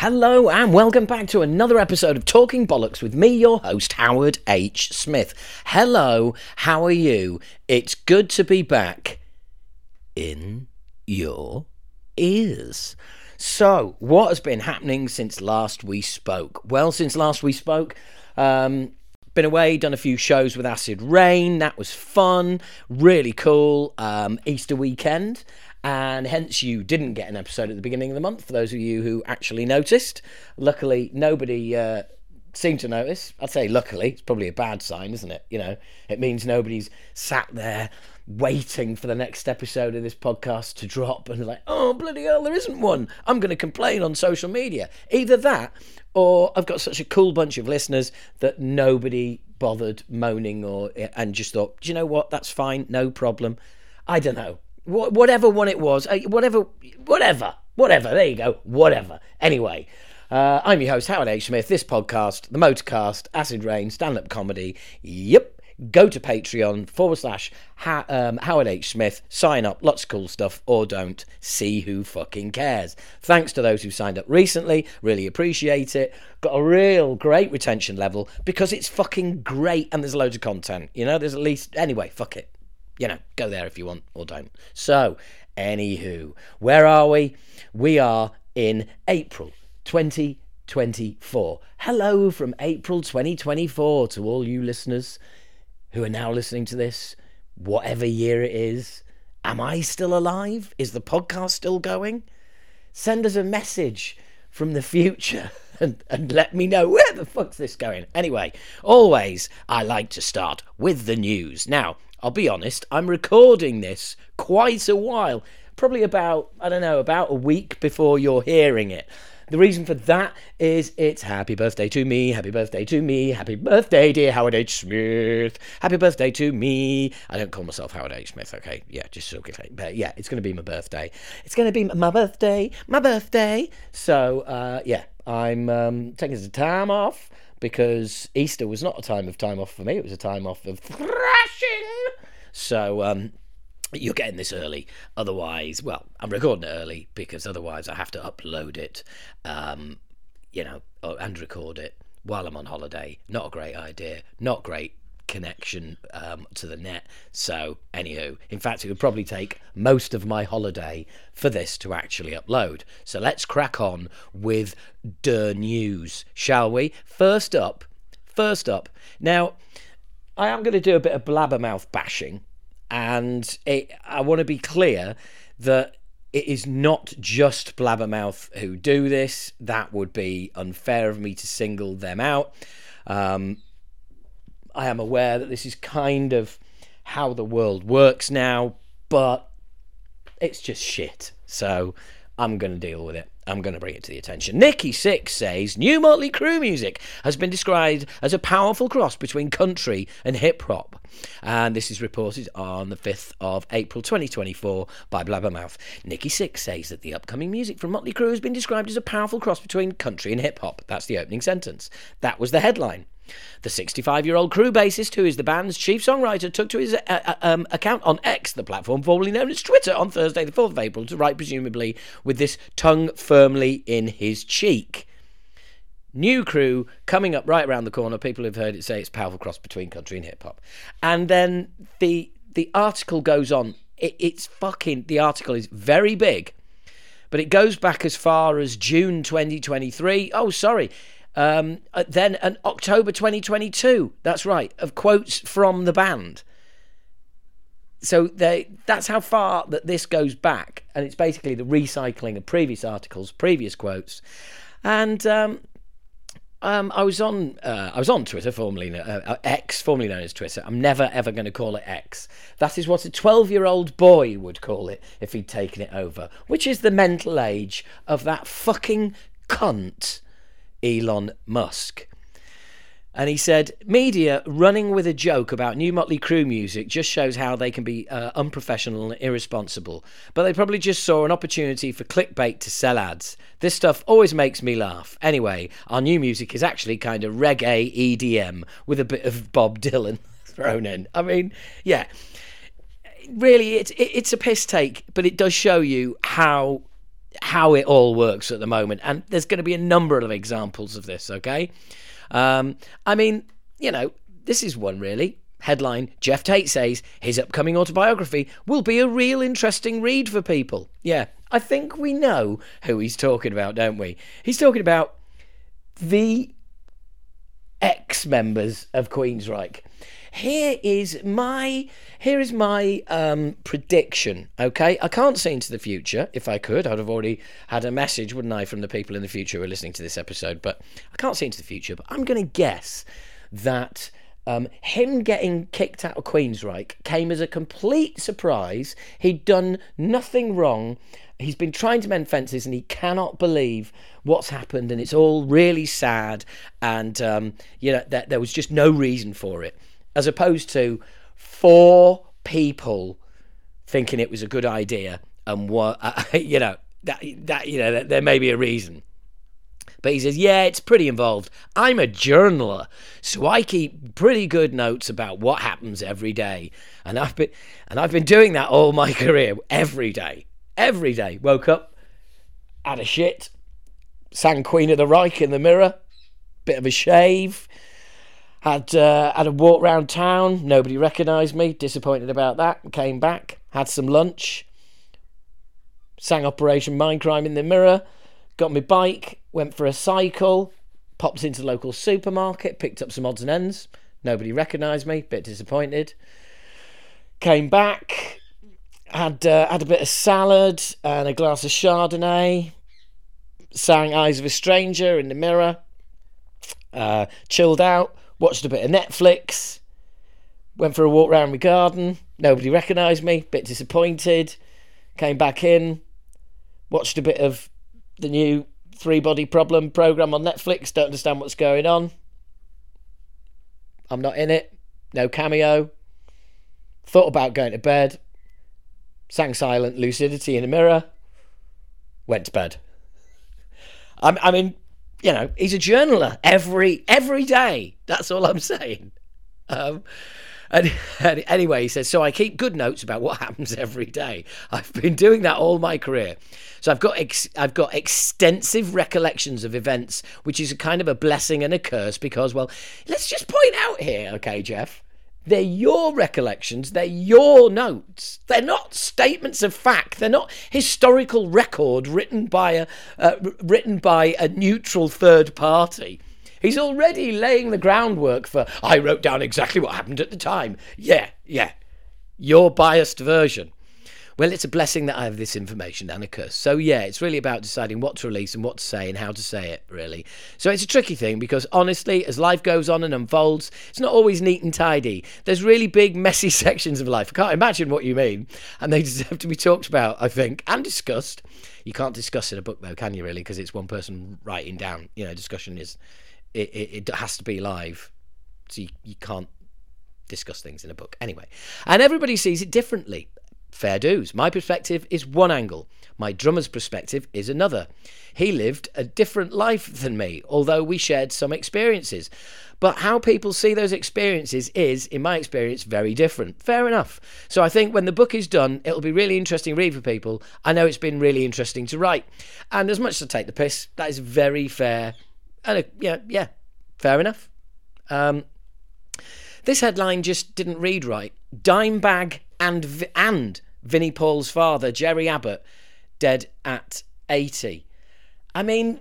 Hello and welcome back to another episode of Talking Bollocks with me, your host, Howard H. Smith. Hello, how are you? It's good to be back in your ears. So, what has been happening since last we spoke? Well, since last we spoke, been away, done a few shows with Acid Rain. That was fun, really cool. Easter weekend. And hence you didn't get an episode at the beginning of the month, for those of you who actually noticed. Luckily, nobody seemed to notice. I'd say luckily, it's probably a bad sign, isn't it? You know, it means nobody's sat there waiting for the next episode of this podcast to drop and like, oh, bloody hell, there isn't one. I'm going to complain on social media. Either that, or I've got such a cool bunch of listeners that nobody bothered moaning and just thought, do you know what, that's fine, no problem. I don't know. Whatever one it was, whatever, there you go, whatever. Anyway, I'm your host, Howard H. Smith. This podcast, The Motorcast, Acid Rain, stand-up comedy, yep. Go to Patreon / Howard H. Smith, sign up, lots of cool stuff, or don't, see who fucking cares. Thanks to those who signed up recently, really appreciate it. Got a real great retention level because it's fucking great and there's loads of content, you know, there's at least, anyway, fuck it. You know, go there if you want or don't. So, anywho, where are we? We are in April 2024. Hello from April 2024 to all you listeners who are now listening to this, whatever year it is. Am I still alive? Is the podcast still going? Send us a message from the future and let me know where the fuck's this going. Anyway, always I like to start with the news. Now, I'll be honest, I'm recording this quite a while, probably about a week before you're hearing it. The reason for that is it's happy birthday to me, happy birthday to me, happy birthday, dear Howard H. Smith, happy birthday to me. I don't call myself Howard H. Smith, okay? Yeah, just so okay. But yeah, it's going to be my birthday. It's going to be my birthday. So, yeah, I'm taking some time off because Easter was not a time off for me. It was a time off of thrashing. So, you're getting this early. Otherwise, well, I'm recording it early because otherwise I have to upload it, and record it while I'm on holiday. Not a great idea. Not great connection to the net. So, anywho, in fact, it would probably take most of my holiday for this to actually upload. So let's crack on with the news, shall we? First up. Now, I am going to do a bit of blabbermouth bashing, and I want to be clear that it is not just Blabbermouth who do this. That would be unfair of me to single them out. I am aware that this is kind of how the world works now, but it's just shit. So I'm going to deal with it. I'm going to bring it to the attention. Nikki Sixx says new Motley Crue music has been described as a powerful cross between country and hip-hop. And this is reported on the 5th of April 2024 by Blabbermouth. Nikki Sixx says that the upcoming music from Motley Crue has been described as a powerful cross between country and hip-hop. That's the opening sentence. That was the headline. The 65-year-old Crue bassist, who is the band's chief songwriter, took to his account on X, the platform formerly known as Twitter, on Thursday, the 4th of April, to write presumably with this tongue firmly in his cheek. New Crue coming up right around the corner. People have heard it say it's a powerful cross between country and hip-hop. And then the article goes on. The article is very big, but it goes back as far as June 2023. Oh, sorry. Then an October 2022, that's right, of quotes from the band. So that's how far that this goes back, and it's basically the recycling of previous articles, previous quotes. And I was on Twitter, formerly X, formerly known as Twitter. I'm never ever going to call it X. That is what a 12-year-old boy would call it if he'd taken it over, which is the mental age of that fucking cunt Elon Musk. And he said, media running with a joke about new Motley Crue music just shows how they can be unprofessional and irresponsible. But they probably just saw an opportunity for clickbait to sell ads. This stuff always makes me laugh. Anyway, our new music is actually kind of reggae EDM with a bit of Bob Dylan thrown in. I mean, yeah. Really, it's a piss take, but it does show you how how it all works at the moment. And there's going to be a number of examples of this, okay? I mean, this is one really. Headline, Geoff Tate says his upcoming autobiography will be a real interesting read for people. Yeah, I think we know who he's talking about, don't we? He's talking about the ex-members of Queensryche. Here is my prediction, okay? I can't see into the future. If I could, I'd have already had a message, wouldn't I, from the people in the future who are listening to this episode. But I can't see into the future. But I'm going to guess that him getting kicked out of Queensryche came as a complete surprise. He'd done nothing wrong. He's been trying to mend fences and he cannot believe what's happened, and it's all really sad, and that there was just no reason for it, as opposed to 4 people thinking it was a good idea, and that there may be a reason. But he says, yeah, it's pretty involved. I'm a journaler, so I keep pretty good notes about what happens every day. And I've been doing that all my career, every day. Every day. Woke up, had a shit, sang Queen of the Reich in the mirror, bit of a shave, had a walk round town, nobody recognised me, disappointed about that, came back, had some lunch, sang Operation Mindcrime in the mirror, got my bike, went for a cycle, popped into the local supermarket, picked up some odds and ends. Nobody recognised me, bit disappointed. Came back, had a bit of salad and a glass of Chardonnay. Sang Eyes of a Stranger in the mirror. Chilled out, watched a bit of Netflix. Went for a walk around my garden. Nobody recognised me, bit disappointed. Came back in, watched a bit of the new 3-Body Problem program on Netflix. Don't understand what's going on. I'm not in it. No cameo. Thought about going to bed. Sang Silent Lucidity in the mirror. Went to bed. I mean, he's a journaler every day. That's all I'm saying. And anyway, he says, so I keep good notes about what happens every day. I've been doing that all my career. So I've got extensive recollections of events, which is a kind of a blessing and a curse because, well, let's just point out here, okay, Geoff, they're your recollections, they're your notes. They're not statements of fact. They're not historical record written by a neutral third party. He's already laying the groundwork for, I wrote down exactly what happened at the time. Yeah. Your biased version. Well, it's a blessing that I have this information and a curse. So, yeah, it's really about deciding what to release and what to say and how to say it, really. So it's a tricky thing because, honestly, as life goes on and unfolds, it's not always neat and tidy. There's really big, messy sections of life. I can't imagine what you mean. And they deserve to be talked about, I think, and discussed. You can't discuss in a book, though, can you, really? Because it's one person writing down. Discussion is... It has to be live, so you can't discuss things in a book. Anyway, and everybody sees it differently. Fair dues. My perspective is one angle. My drummer's perspective is another. He lived a different life than me, although we shared some experiences. But how people see those experiences is, in my experience, very different. Fair enough. So I think when the book is done, it'll be really interesting to read for people. I know it's been really interesting to write. And as much as I take the piss, that is very fair. And yeah, fair enough. This headline just didn't read right. Dimebag and Vinnie Paul's father, Jerry Abbott, dead at 80. I mean,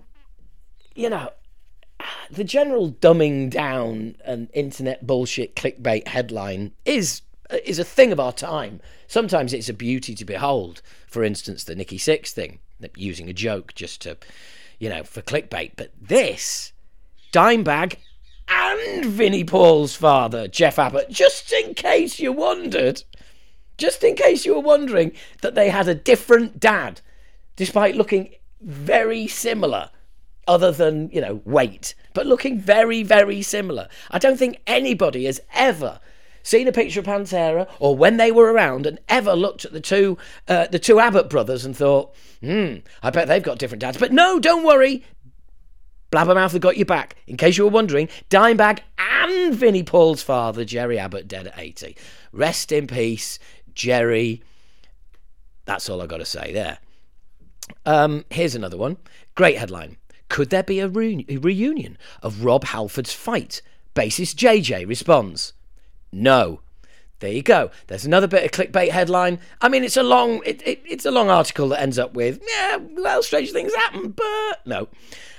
the general dumbing down and internet bullshit clickbait headline is a thing of our time. Sometimes it's a beauty to behold. For instance, the Nikki Sixx thing, using a joke just to... for clickbait. But this, Dimebag and Vinnie Paul's father, Geoff Abbott, just in case you were wondering that they had a different dad, despite looking very similar, other than, weight, but looking very, very similar. I don't think anybody has ever seen a picture of Pantera, or when they were around, and ever looked at the two Abbott brothers and thought, I bet they've got different dads. But no, don't worry. Blabbermouth have got you back. In case you were wondering, Dimebag and Vinnie Paul's father, Jerry Abbott, dead at 80. Rest in peace, Jerry. That's all I've got to say there. Here's another one. Great headline. Could there be a reunion of Rob Halford's fight? Bassist JJ responds, no. There you go. There's another bit of clickbait headline. I mean, it's a long article that ends up with, yeah, well, strange things happen, but no.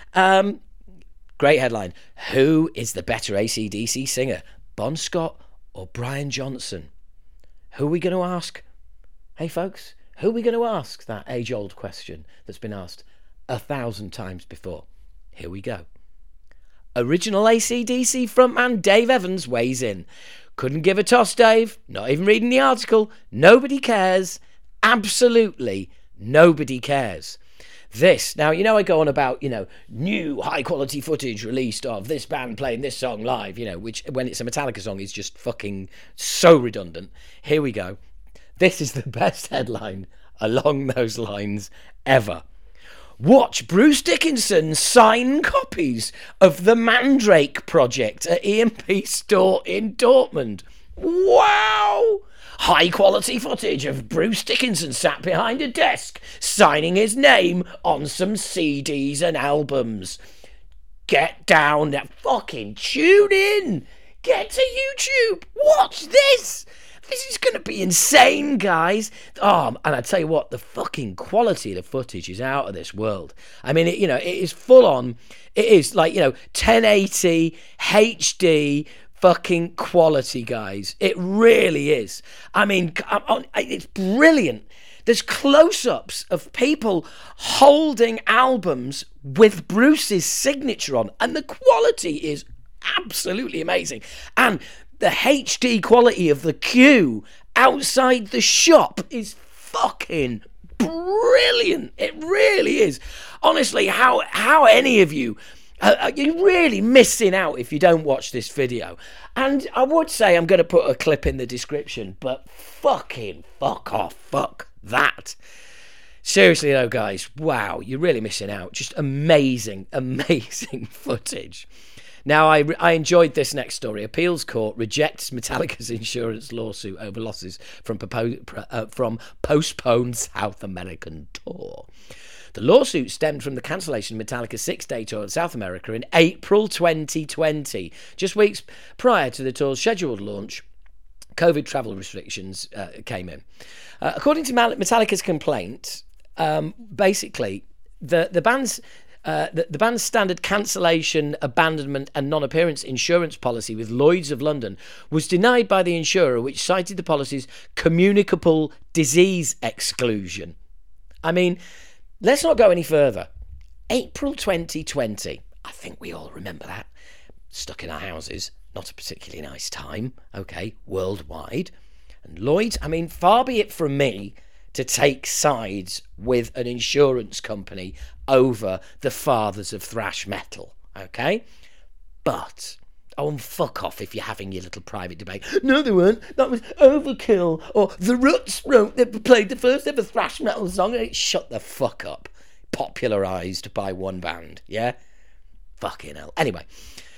Great headline. Who is the better AC/DC singer, Bon Scott or Brian Johnson? Who are we going to ask? Hey, folks, who are we going to ask that age-old question that's been asked 1,000 times before? Here we go. Original AC/DC frontman Dave Evans weighs in. Couldn't give a toss, Dave. Not even reading the article. Nobody cares. Absolutely nobody cares. This, now, I go on about, new high-quality footage released of this band playing this song live, which, when it's a Metallica song, is just fucking so redundant. Here we go. This is the best headline along those lines ever. Watch Bruce Dickinson sign copies of the Mandrake Project at EMP store in Dortmund. Wow! High quality footage of Bruce Dickinson sat behind a desk signing his name on some CDs and albums. Get down there. Fucking tune in. Get to YouTube. Watch this. This is going to be insane, guys. And I tell you what, the fucking quality of the footage is out of this world. I mean, it is full on. It is like, 1080 HD fucking quality, guys. It really is. I mean, it's brilliant. There's close-ups of people holding albums with Bruce's signature on, and the quality is absolutely amazing. And the HD quality of the queue outside the shop is fucking brilliant. It really is. Honestly, how any of you, you're really missing out if you don't watch this video. And I would say I'm going to put a clip in the description, but fucking fuck off. Fuck that. Seriously though, guys, wow, you're really missing out. Just amazing, amazing footage. Now, I enjoyed this next story. Appeals Court rejects Metallica's insurance lawsuit over losses from postponed South American tour. The lawsuit stemmed from the cancellation of Metallica's 6-day tour in South America in April 2020, just weeks prior to the tour's scheduled launch. COVID travel restrictions came in. According to Metallica's complaint, basically, the band's standard cancellation, abandonment and non-appearance insurance policy with Lloyd's of London was denied by the insurer, which cited the policy's communicable disease exclusion. I mean, let's not go any further. April 2020, I think we all remember that. Stuck in our houses, not a particularly nice time, okay, worldwide. And Lloyd's, I mean, far be it from me to take sides with an insurance company over the fathers of thrash metal, okay? But, and fuck off if you're having your little private debate. No, they weren't. That was Overkill. Or The Ruts played the first ever thrash metal song. Shut the fuck up. Popularised by one band, yeah? Fucking hell. Anyway.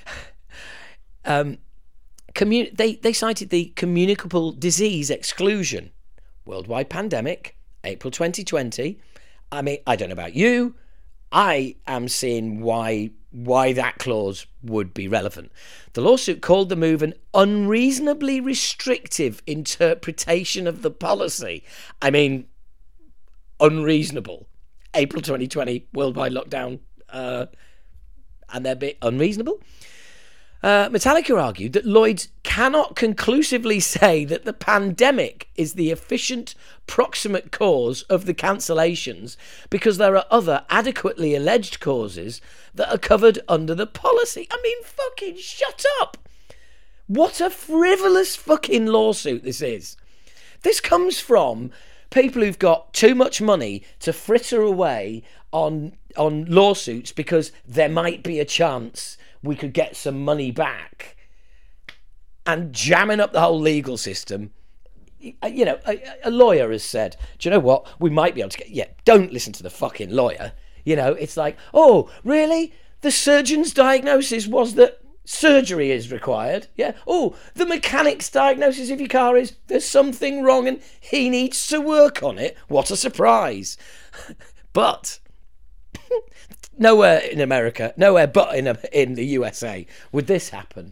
They cited the communicable disease exclusion. Worldwide pandemic, April 2020. I mean, I don't know about you. I am seeing why that clause would be relevant. The lawsuit called the move an unreasonably restrictive interpretation of the policy. I mean, unreasonable. April 2020, worldwide lockdown, and they're a bit unreasonable. Metallica argued that Lloyd's cannot conclusively say that the pandemic is the efficient proximate cause of the cancellations because there are other adequately alleged causes that are covered under the policy. I mean, fucking shut up. What a frivolous fucking lawsuit this is. This comes from people who've got too much money to fritter away on lawsuits because there might be a chance we could get some money back, and jamming up the whole legal system. You know, a lawyer has said, do you know what? We might be able to get... Yeah, don't listen to the fucking lawyer. You know, it's like, oh, really? The surgeon's diagnosis was that surgery is required. Yeah. Oh, the mechanic's diagnosis of your car is there's something wrong and he needs to work on it. What a surprise. But nowhere in America, nowhere but in the USA would this happen.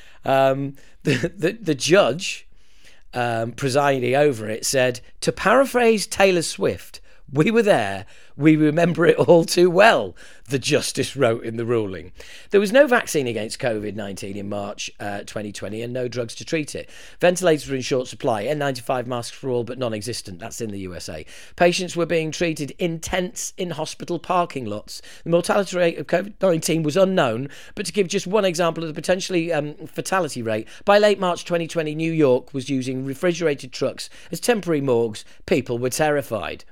The judge presiding over it said, to paraphrase Taylor Swift, "We were there, we remember it all too well," the justice wrote in the ruling. There was no vaccine against COVID-19 in March 2020 and no drugs to treat it. Ventilators were in short supply. N95 masks for all but non-existent. That's in the USA. Patients were being treated in tents in hospital parking lots. The mortality rate of COVID-19 was unknown, but to give just one example of the potentially fatality rate, by late March 2020, New York was using refrigerated trucks as temporary morgues. People were terrified.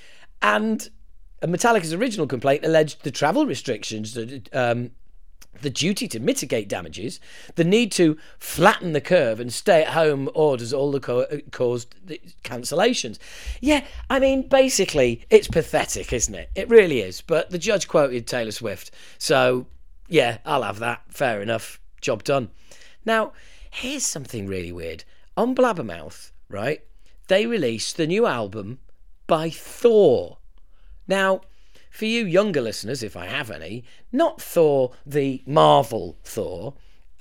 And Metallica's original complaint alleged the travel restrictions, the duty to mitigate damages, the need to flatten the curve and stay-at-home orders all caused the cancellations. Yeah, I mean, basically, it's pathetic, isn't it? It really is. But the judge quoted Taylor Swift. So, yeah, I'll have that. Fair enough. Job done. Now, here's something really weird. On Blabbermouth, right, they released the new album by Thor. Now, for you younger listeners, if I have any, not Thor the Marvel Thor,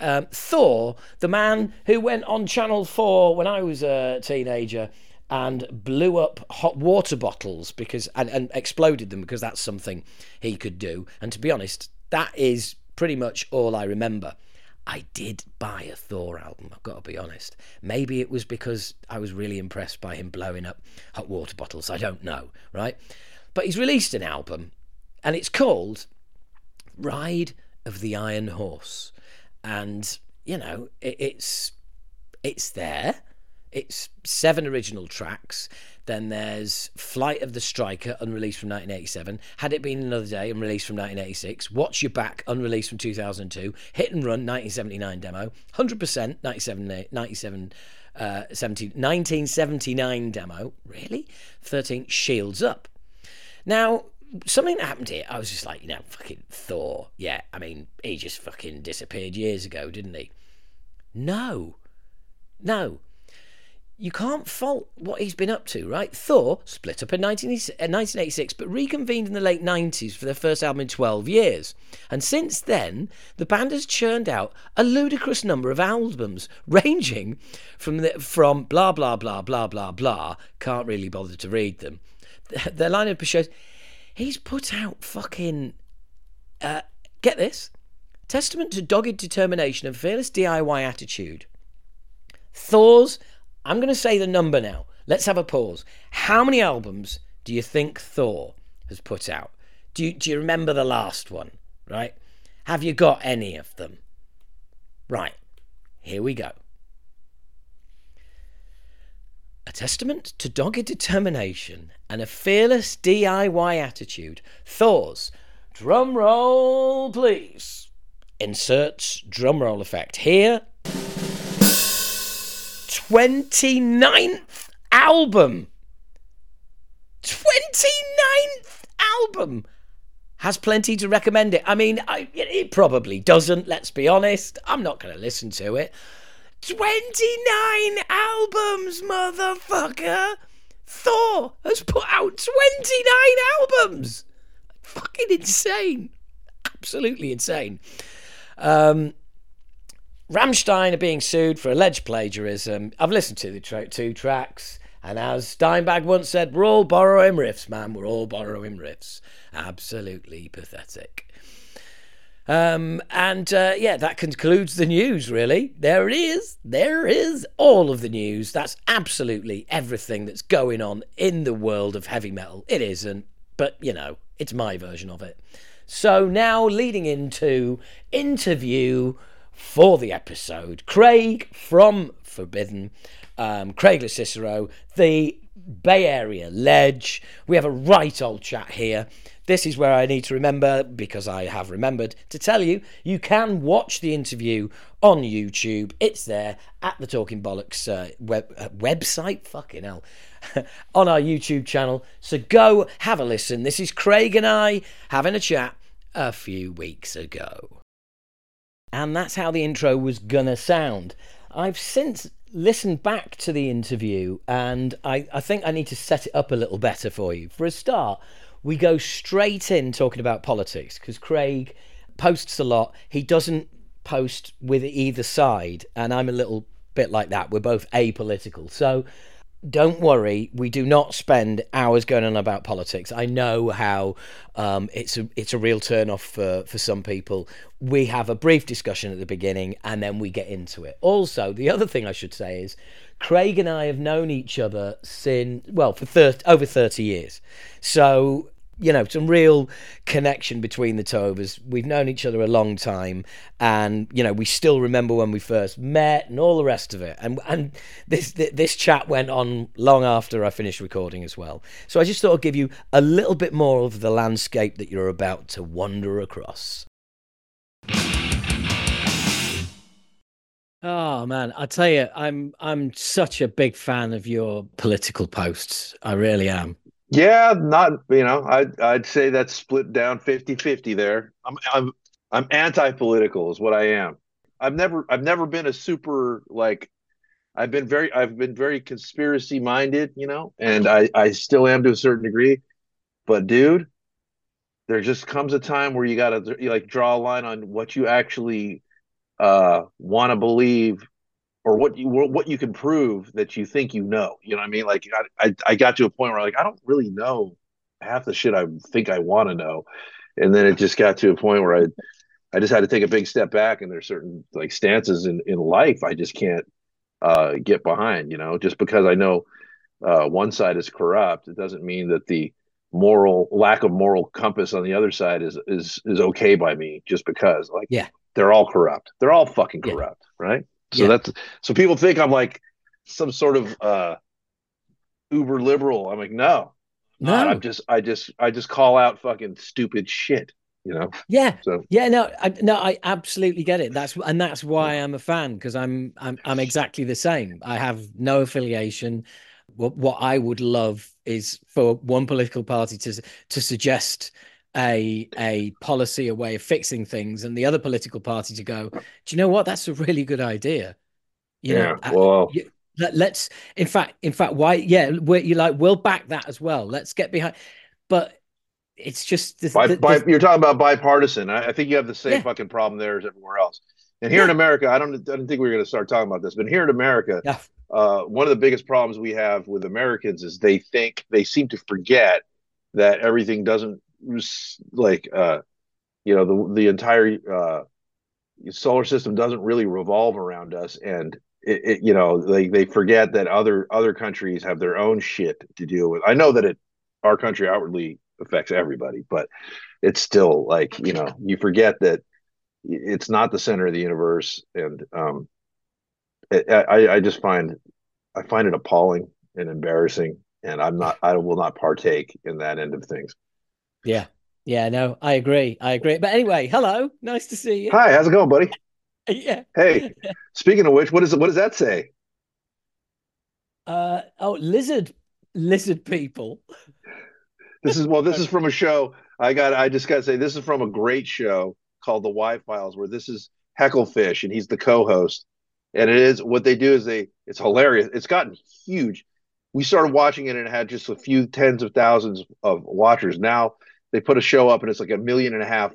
Thor, the man who went on Channel 4 when I was a teenager and blew up hot water bottles and exploded them because that's something he could do. And to be honest, that is pretty much all I remember. I did buy a Thor album, I've got to be honest. Maybe it was because I was really impressed by him blowing up hot water bottles. I don't know, right? But he's released an album, and it's called Ride of the Iron Horse. And, you know, it's there. It's 7 original tracks. Then there's Flight of the Striker, unreleased from 1987. Had It Been Another Day, unreleased from 1986. Watch Your Back, unreleased from 2002. Hit and Run, 1979 demo. 100%, 1979 demo. Really? 13, Shields Up. Now, something that happened here, I was just like, you know, fucking Thor. Yeah, I mean, he just fucking disappeared years ago, didn't he? No. You can't fault what he's been up to, right? Thor split up in 1986, but reconvened in the late 90s for their first album in 12 years. And since then, the band has churned out a ludicrous number of albums, ranging from blah, blah, blah, blah, blah, blah. Can't really bother to read them. Their lineup shows he's put out fucking... get this. Testament to dogged determination and fearless DIY attitude. Thor's... I'm going to say the number now. Let's have a pause. How many albums do you think Thor has put out? Do you remember the last one, right? Have you got any of them? Right, here we go. A testament to dogged determination and a fearless DIY attitude. Thor's, drum roll please, inserts drum roll effect here. 29th album. 29th album. Has plenty to recommend it. I mean, it probably doesn't, let's be honest. I'm not going to listen to it. 29 albums, motherfucker. Thor has put out 29 albums. Fucking insane. Absolutely insane. Rammstein are being sued for alleged plagiarism. I've listened to the 2 tracks, and as Steinbag once said, we're all borrowing riffs, man. We're all borrowing riffs. Absolutely pathetic. That concludes the news, really. There it is. There is all of the news. That's absolutely everything that's going on in the world of heavy metal. It isn't, but, you know, it's my version of it. So now, leading into interview for the episode, Craig from Forbidden, Craig LoCicero, the Bay Area Ledge. We have a right old chat here. This is where I need to remember, because I have remembered to tell you, you can watch the interview on YouTube. It's there at the Talking Bollocks website, fucking hell, on our YouTube channel. So go have a listen. This is Craig and I having a chat a few weeks ago. And that's how the intro was gonna sound. I've since listened back to the interview, and I think I need to set it up a little better for you. For a start, we go straight in talking about politics because Craig posts a lot. He doesn't post with either side, and I'm a little bit like that. We're both apolitical. So don't worry, we do not spend hours going on about politics. I know how it's a real turn off for some people. We have a brief discussion at the beginning and then we get into it. Also, the other thing I should say is Craig and I have known each other since, well, for over 30 years. So some real connection between the two of us. We've known each other a long time, and we still remember when we first met and all the rest of it. And this chat went on long after I finished recording as well. So I just thought I'd give you a little bit more of the landscape that you're about to wander across. Oh man, I tell you, I'm such a big fan of your political posts. I really am. Yeah, not, I'd say that's split down 50-50 there. I'm anti-political is what I am. I've never been a super like I've been very conspiracy minded, and I still am to a certain degree. But dude, there just comes a time where you gotta like draw a line on what you actually want to believe, or what you can prove that you think you know. You know what I mean? Like I got to a point where like I don't really know half the shit I think I want to know, and then it just got to a point where I just had to take a big step back, and there's certain like stances in life I just can't get behind. Just because I know one side is corrupt, it doesn't mean that the moral lack of moral compass on the other side is okay by me. Just because like Yeah, they're all corrupt, they're all fucking yeah, corrupt, right? So yeah. so people think I'm like some sort of uber liberal. I'm like, no, not. No. I just call out fucking stupid shit, you know. Yeah, So yeah, no, I absolutely get it. That's why I'm a fan, because I'm exactly the same. I have no affiliation. What I would love is for one political party to suggest a policy, a way of fixing things, and the other political party to go, do you know what? That's a really good idea. You know, yeah, well, let's in fact, why? Yeah, we'll back that as well. Let's get behind. But it's just you're talking about bipartisan. I think you have the same yeah, fucking problem there as everywhere else. And here in yeah, America, I don't think we are going to start talking about this, but here in America, yeah. one of the biggest problems we have with Americans is they seem to forget that everything doesn't like the entire solar system doesn't really revolve around us, and they forget that other countries have their own shit to deal with. I know that our country outwardly affects everybody, but it's still like you forget that it's not the center of the universe. And I just find it appalling and embarrassing, and I will not partake in that end of things. Yeah. Yeah, no, I agree. I agree. But anyway, hello. Nice to see you. Hi, how's it going, buddy? Yeah. Hey, speaking of which, what does that say? Oh, lizard people. This is from a show. I just got to say, this is from a great show called The Y Files, where this is Hecklefish and he's the co-host. And it is what they do is it's hilarious. It's gotten huge. We started watching it and it had just a few tens of thousands of watchers. Now they put a show up and it's like 1.5 million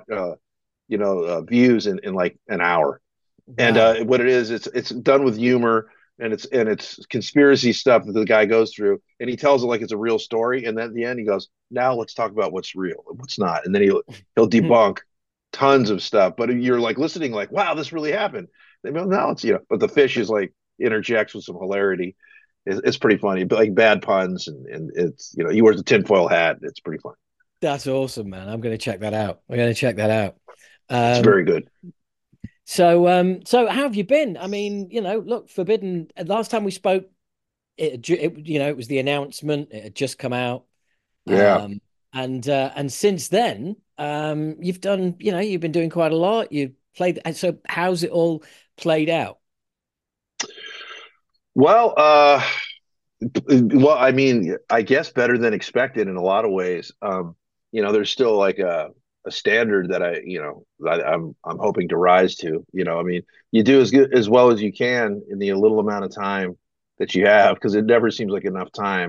views in like an hour. And Wow. what it is, it's done with humor, and it's conspiracy stuff that the guy goes through, and he tells it like it's a real story. And then at the end, he goes, "Now let's talk about what's real and what's not." And then he'll debunk tons of stuff. But you're like listening, like, "Wow, this really happened." They go, "No, it's But the fish is like interjects with some hilarity. It's pretty funny, but like bad puns, and it's he wears a tinfoil hat. It's pretty funny. That's awesome, man. I'm going to check that out. I'm going to check that out. It's Um, very good. so how have you been? I mean, look, Forbidden. Last time we spoke, it was the announcement. It had just come out. Yeah. And since then, you've been doing quite a lot. You played, and so how's it all played out? Well, I mean, I guess better than expected in a lot of ways. There's still like a standard that I'm hoping to rise to. I mean, you do as well as you can in the little amount of time that you have, because it never seems like enough time.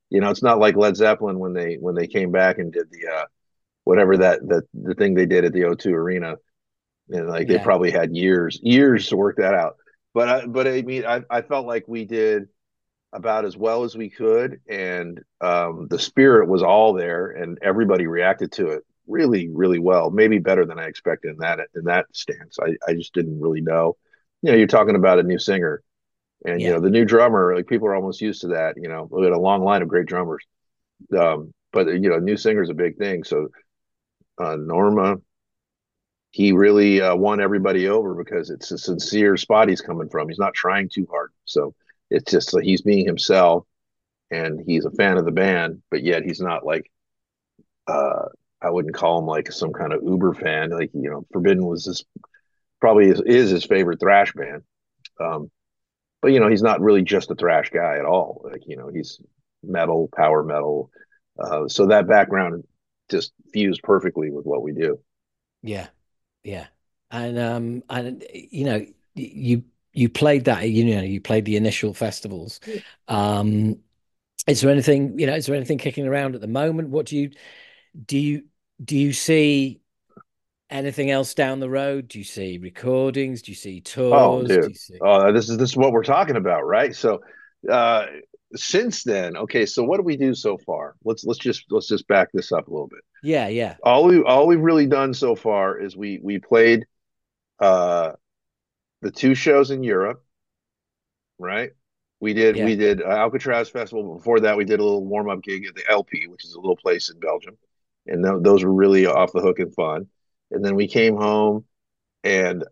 You know, it's not like Led Zeppelin when they came back and did the whatever that the thing they did at the O2 Arena, and like they Yeah, probably had years to work that out. But I mean I felt like we did about as well as we could, and the spirit was all there, and everybody reacted to it really well, maybe better than I expected in that stance. I just didn't really know. You know, you're talking about a new singer, and you yeah, know the new drummer. Like people are almost used to that. You know, we had a long line of great drummers, but you know, new singer is a big thing. So Norma, he really won everybody over because it's a sincere spot he's coming from. He's not trying too hard. So it's just like he's being himself, and he's a fan of the band, but yet he's not like uh I wouldn't call him like some kind of uber fan. Like, you know, Forbidden was his probably is his favorite thrash band. Um, but you know, he's not really just a thrash guy at all. Like, you know, he's metal, power metal. So that background just fused perfectly with what we do. yeah, yeah. And you know, you played that, you know, you played the initial festivals. Um, is there anything, you know, is there anything kicking around at the moment? What do you do you see anything else down the road? Do you see recordings? Do you see Oh, tours? Do dude. you see? This is what we're talking about, right? So uh since then, okay, so what do we do so far? Let's just back this up a little bit. Yeah, yeah, All we've really done so far is we played uh the two shows in Europe, right? yeah, We did Alcatraz Festival. Before that, we did a little warm up gig at the LP, which is a little place in Belgium, and those were really off the hook and fun. And then we came home and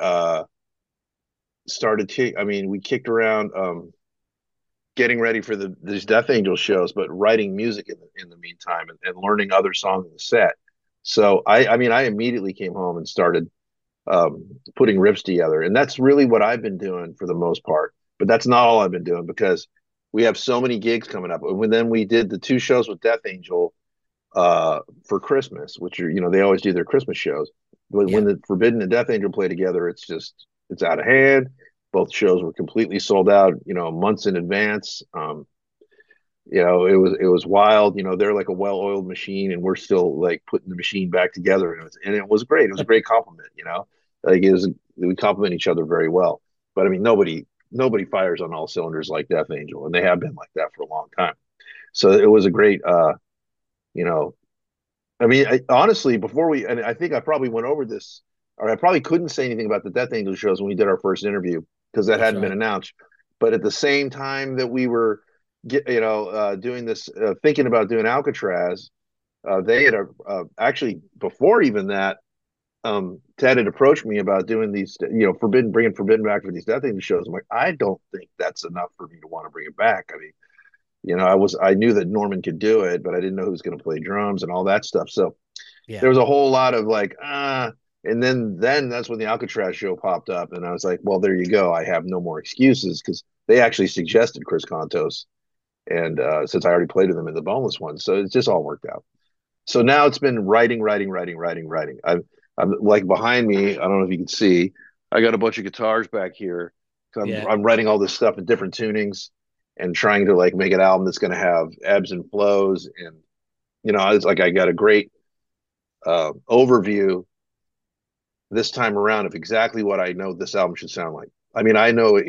I mean, we kicked around getting ready for these Death Angel shows, but writing music in the meantime, and learning other songs in the set. So I mean, I immediately came home and started putting riffs together. And that's really what I've been doing for the most part. But that's not all I've been doing because we have so many gigs coming up. And then we did the two shows with Death Angel for Christmas, which are, you know, they always do their Christmas shows. But yeah. when the Forbidden and Death Angel play together, it's out of hand. Both shows were completely sold out, you know, months in advance. You know, it was wild. You know, they're like a well-oiled machine, and we're still like putting the machine back together, and it was great. It was a great compliment. You know, like it was we complement each other very well. But I mean, nobody fires on all cylinders like Death Angel, and they have been like that for a long time. So it was a great, you know, I mean, honestly, before we, and I think I probably went over this, or I probably couldn't say anything about the Death Angel shows when we did our first interview because that That's hadn't been right. announced. But at the same time that we were, doing this, thinking about doing Alcatraz, they had actually before even that, Ted had approached me about doing these, you know, bringing Forbidden back for these Death Angel shows. I'm like, I don't think that's enough for me to want to bring it back. I mean, you know, I knew that Norman could do it, but I didn't know who was going to play drums and all that stuff. So Yeah, there was a whole lot of like and then that's when the Alcatraz show popped up, and I was like, well, there you go. I have no more excuses because they actually suggested Chris Contos, and since I already played with them in the Boneless one, so it just all worked out. So now it's been writing. I'm like behind me. I don't know if you can see. I got a bunch of guitars back here. yeah, I'm writing all this stuff in different tunings and trying to like make an album that's going to have ebbs and flows, and you know, it's like I got a great overview this time around of exactly what I know this album should sound like. I mean, I know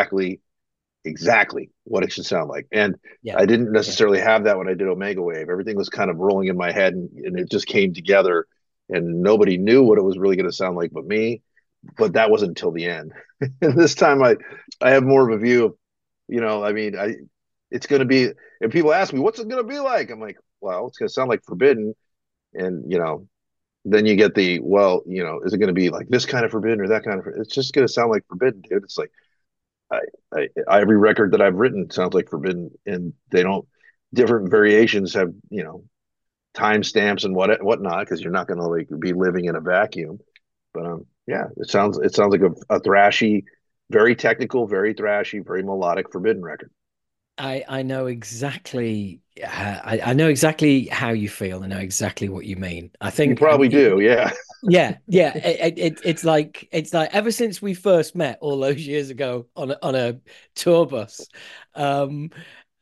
exactly what it should sound like. And yeah, I didn't yeah. necessarily have that when I did Omega Wave. Everything was kind of rolling in my head, and it just came together, and nobody knew what it was really going to sound like but me. But that wasn't until the end. And this time I have more of a view of, you know, I mean, it's going to be, and people ask me, what's it going to be like? I'm like, well, it's going to sound like Forbidden. And, you know, then you get the, well, you know, is it going to be like this kind of Forbidden or that kind of, it's just going to sound like Forbidden, dude. It's like, I, every record that I've written sounds like Forbidden, and they don't, different variations have, you know, timestamps and whatnot, because you're not going to like be living in a vacuum. But yeah, it sounds like a thrashy, very technical, very thrashy, very melodic Forbidden record. I know exactly. I know exactly how you feel. I know exactly what you mean. I You think, probably do, yeah. yeah, yeah. It's like ever since we first met all those years ago on a tour bus, um,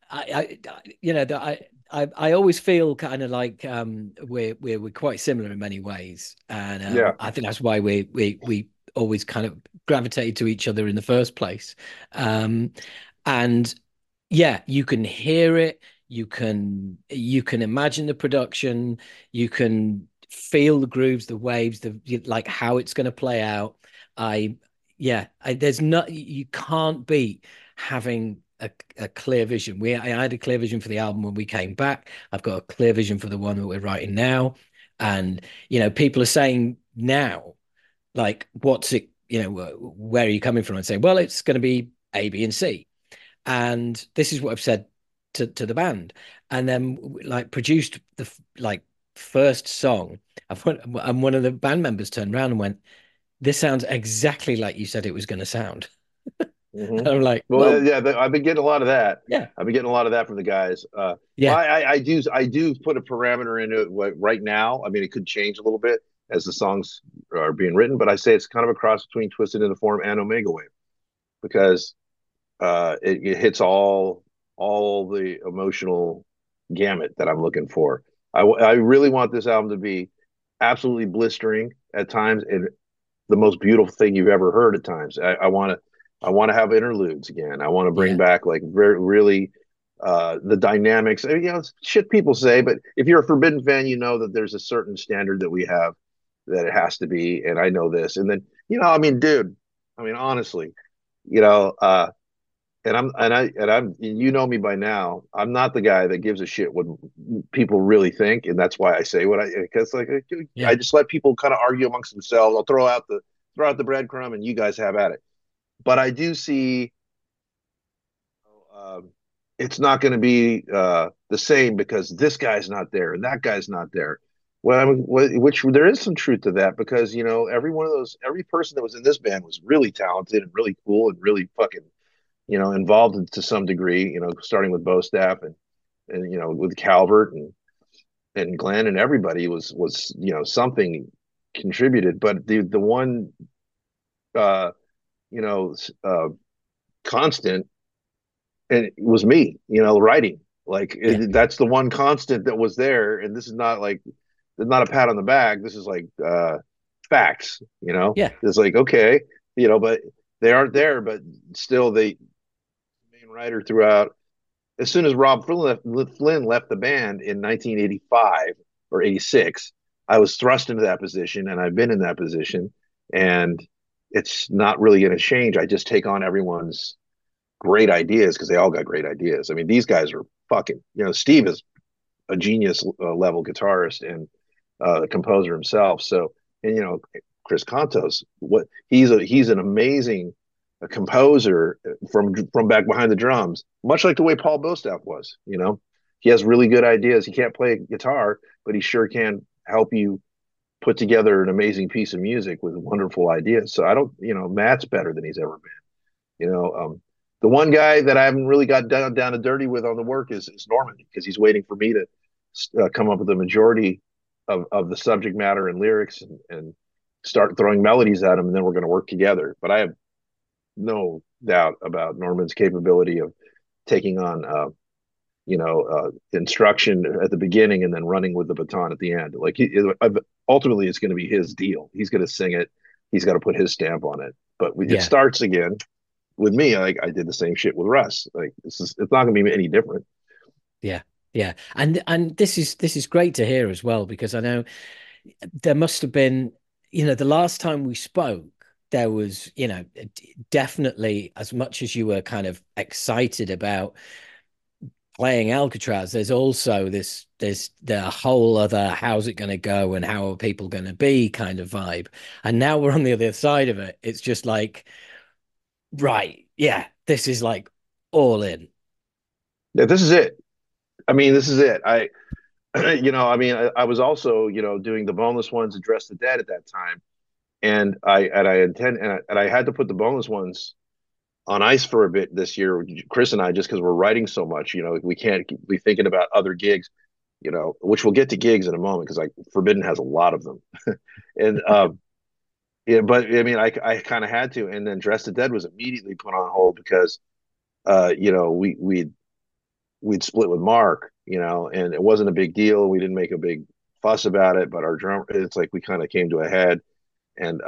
you know, that I always feel kind of like we're quite similar in many ways, and Yeah. I think that's why we always kind of gravitated to each other in the first place. Um, and yeah, you can hear it, you can imagine the production, you can feel the grooves, the waves, the like how it's going to play out. I yeah, there's not you can't beat having a clear vision. I had a clear vision for the album when we came back. I've got a clear vision for the one that we're writing now. And, people are saying now, like, what's it, where are you coming from? And saying, well, it's going to be A, B, and C. And this is what I've said to the band. And then, like, produced the, like, first song. And one of the band members turned around and went, this sounds exactly like you said it was going to sound. Hmm. And I'm like, Well, well, yeah, I've been getting a lot of that. yeah, I've been getting a lot of that from the guys. Well, yeah, I do put a parameter into it right now. I mean, it could change a little bit as the songs are being written, but I say it's kind of a cross between Twisted in the Form and Omega Wave because it hits all the emotional gamut that I'm looking for. I really want this album to be absolutely blistering at times and the most beautiful thing you've ever heard at times. I want to have interludes again. I want to bring yeah, back like very really the dynamics. I mean, shit people say, but if you're a Forbidden fan, you know that there's a certain standard that we have that it has to be, and I know this. And then I mean, dude, I mean, honestly, you know, and you know me by now. I'm not the guy that gives a shit what people really think, and that's why I say what I because like I yeah, just let people kind of argue amongst themselves. I'll throw out the breadcrumb, and you guys have at it. But I do see um, it's not going to be the same because this guy's not there and that guy's not there. Well, I mean, which there is some truth to that because every person that was in this band was really talented and really cool and really fucking involved to some degree, starting with Bo Staff and with Calvert and Glenn and everybody was something contributed. But the one uh, you know uh, constant and it was me, writing. Like yeah, that's the one constant that was there. And this is not like not a pat on the back. This is like facts. yeah, It's like okay, but they aren't there. But still, they main writer throughout as soon as Rob Flynn left the band in 1985 or 86, I was thrust into that position, and I've been in that position, and it's not really going to change. I just take on everyone's great ideas because they all got great ideas. I mean, these guys are fucking. Steve is a genius level guitarist and composer himself. So, and Chris Contos, what he's an amazing composer from back behind the drums, much like the way Paul Bostaff was. He has really good ideas. He can't play guitar, but he sure can help you put together an amazing piece of music with wonderful ideas. So I don't, Matt's better than he's ever been. The one guy that I haven't really got down to dirty with on the work is Norman because he's waiting for me to come up with a majority of the subject matter and lyrics and start throwing melodies at him, and then we're going to work together. But I have no doubt about Norman's capability of taking on, instruction at the beginning and then running with the baton at the end. Like ultimately, it's going to be his deal. He's going to sing it. He's got to put his stamp on it. But it yeah, starts again with me. Like I did the same shit with Russ. Like it's not going to be any different. yeah, yeah. And this is great to hear as well because I know there must have been, the last time we spoke, there was, definitely as much as you were kind of excited about playing Alcatraz, there's also there's the whole other how's it going to go and how are people going to be kind of vibe. And now we're on the other side of it. It's just like, right, yeah, this is like all in. Yeah, this is it. I mean, this is it. I mean, I was also, doing the boneless ones, Address the Dead at that time, and I had to put the boneless ones on ice for a bit this year, Chris and I, just because we're writing so much. We can't be thinking about other gigs. Which we'll get to gigs in a moment because like Forbidden has a lot of them, and yeah, but I mean, I kind of had to, and then Dress the Dead was immediately put on hold because we we'd split with Mark, and it wasn't a big deal. We didn't make a big fuss about it, but our drummer, it's like we kind of came to a head. And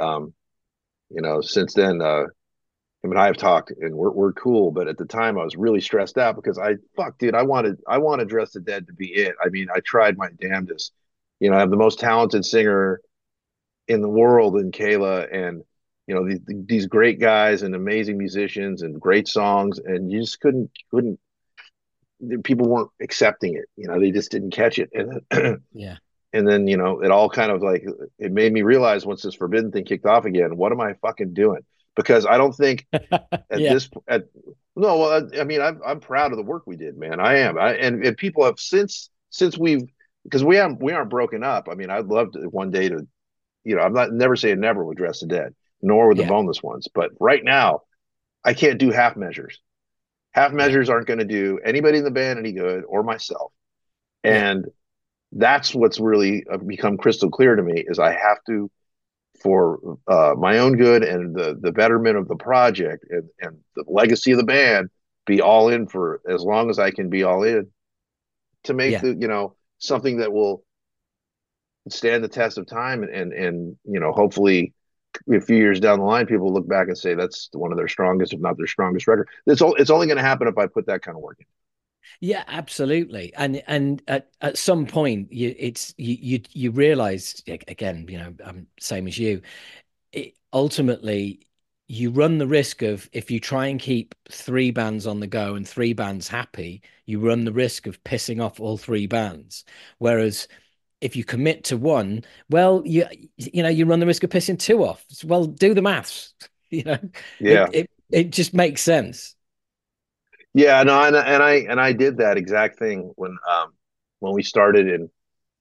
since then, him and I have talked, and we're cool. But at the time, I was really stressed out because dude, I wanted Dress the Dead to be it. I mean, I tried my damnedest. I have the most talented singer in the world in Kayla, and these great guys and amazing musicians and great songs, and you just couldn't. People weren't accepting it. They just didn't catch it, and Yeah. and then it all kind of like it made me realize once this Forbidden thing kicked off again, what am I fucking doing? Because I don't think at Yeah. this at no, well, I mean, I'm proud of the work we did, man. I am. And people have since we've because we aren't broken up. I mean, I'd love to one day to, I'm not never saying never with Dress the Dead, nor with the Yeah. Boneless Ones, but right now I can't do half measures. Half Yeah. measures aren't going to do anybody in the band any good or myself. Yeah. And that's what's really become crystal clear to me is I have to, for my own good and the betterment of the project and the legacy of the band, be all in for as long as I can be all in to make Yeah. something that will stand the test of time and hopefully a few years down the line people look back and say that's one of their strongest, if not their strongest record. It's only going to happen if I put that kind of work in. Yeah, absolutely. And at some point you realize again, same as you, ultimately you run the risk of if you try and keep three bands on the go and three bands happy, you run the risk of pissing off all three bands. Whereas if you commit to one, well, you run the risk of pissing two off. Well, do the maths. You know, it Yeah. it it just makes sense. Yeah, no, and I did that exact thing when we started in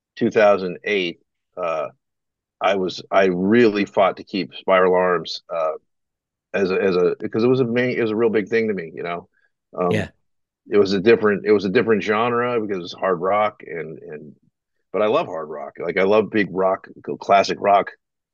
2008. Uh, I really fought to keep Spiral Arms as a because it was a real big thing to me. Yeah, Um, it was a different genre because it was hard rock and but I love hard rock. Like I love big rock, classic rock.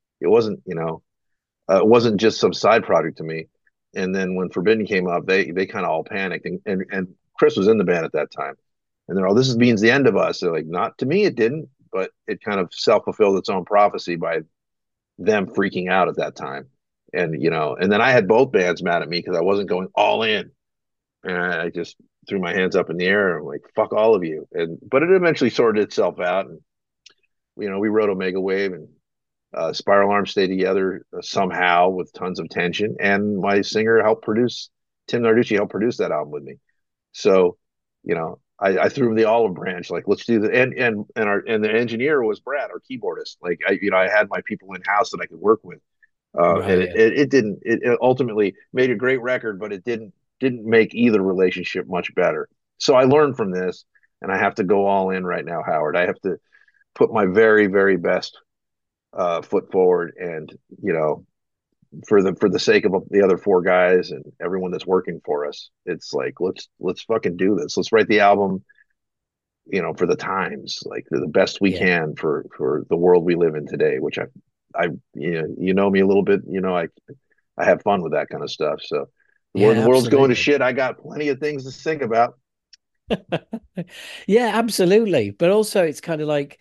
It wasn't just some side project to me. And then when Forbidden came up, they kind of all panicked, and Chris was in the band at that time, and they're all, this means the end of us. They're like, not to me, it didn't, but it kind of self fulfilled its own prophecy by them freaking out at that time. And then I had both bands mad at me because I wasn't going all in, and I just threw my hands up in the air and like fuck all of you. And but it eventually sorted itself out, and we wrote Omega Wave and Spiral Arms stayed together somehow with tons of tension, and my singer helped produce. Tim Narducci helped produce that album with me. So, I threw him the olive branch, like let's do the and the engineer was Brad, our keyboardist. Like I had my people in house that I could work with, and right. it ultimately made a great record, but it didn't make either relationship much better. So I learned from this, and I have to go all in right now, Howard. I have to put my very very best foot forward, and for the sake of the other four guys and everyone that's working for us, it's like let's fucking do this. Let's write the album, for the times, like the best we Yeah, can for the world we live in today. Which I me a little bit. I have fun with that kind of stuff. So when the yeah, world's going to absolutely. shit, I got plenty of things to sing about. Yeah, absolutely. But also, it's kind of like,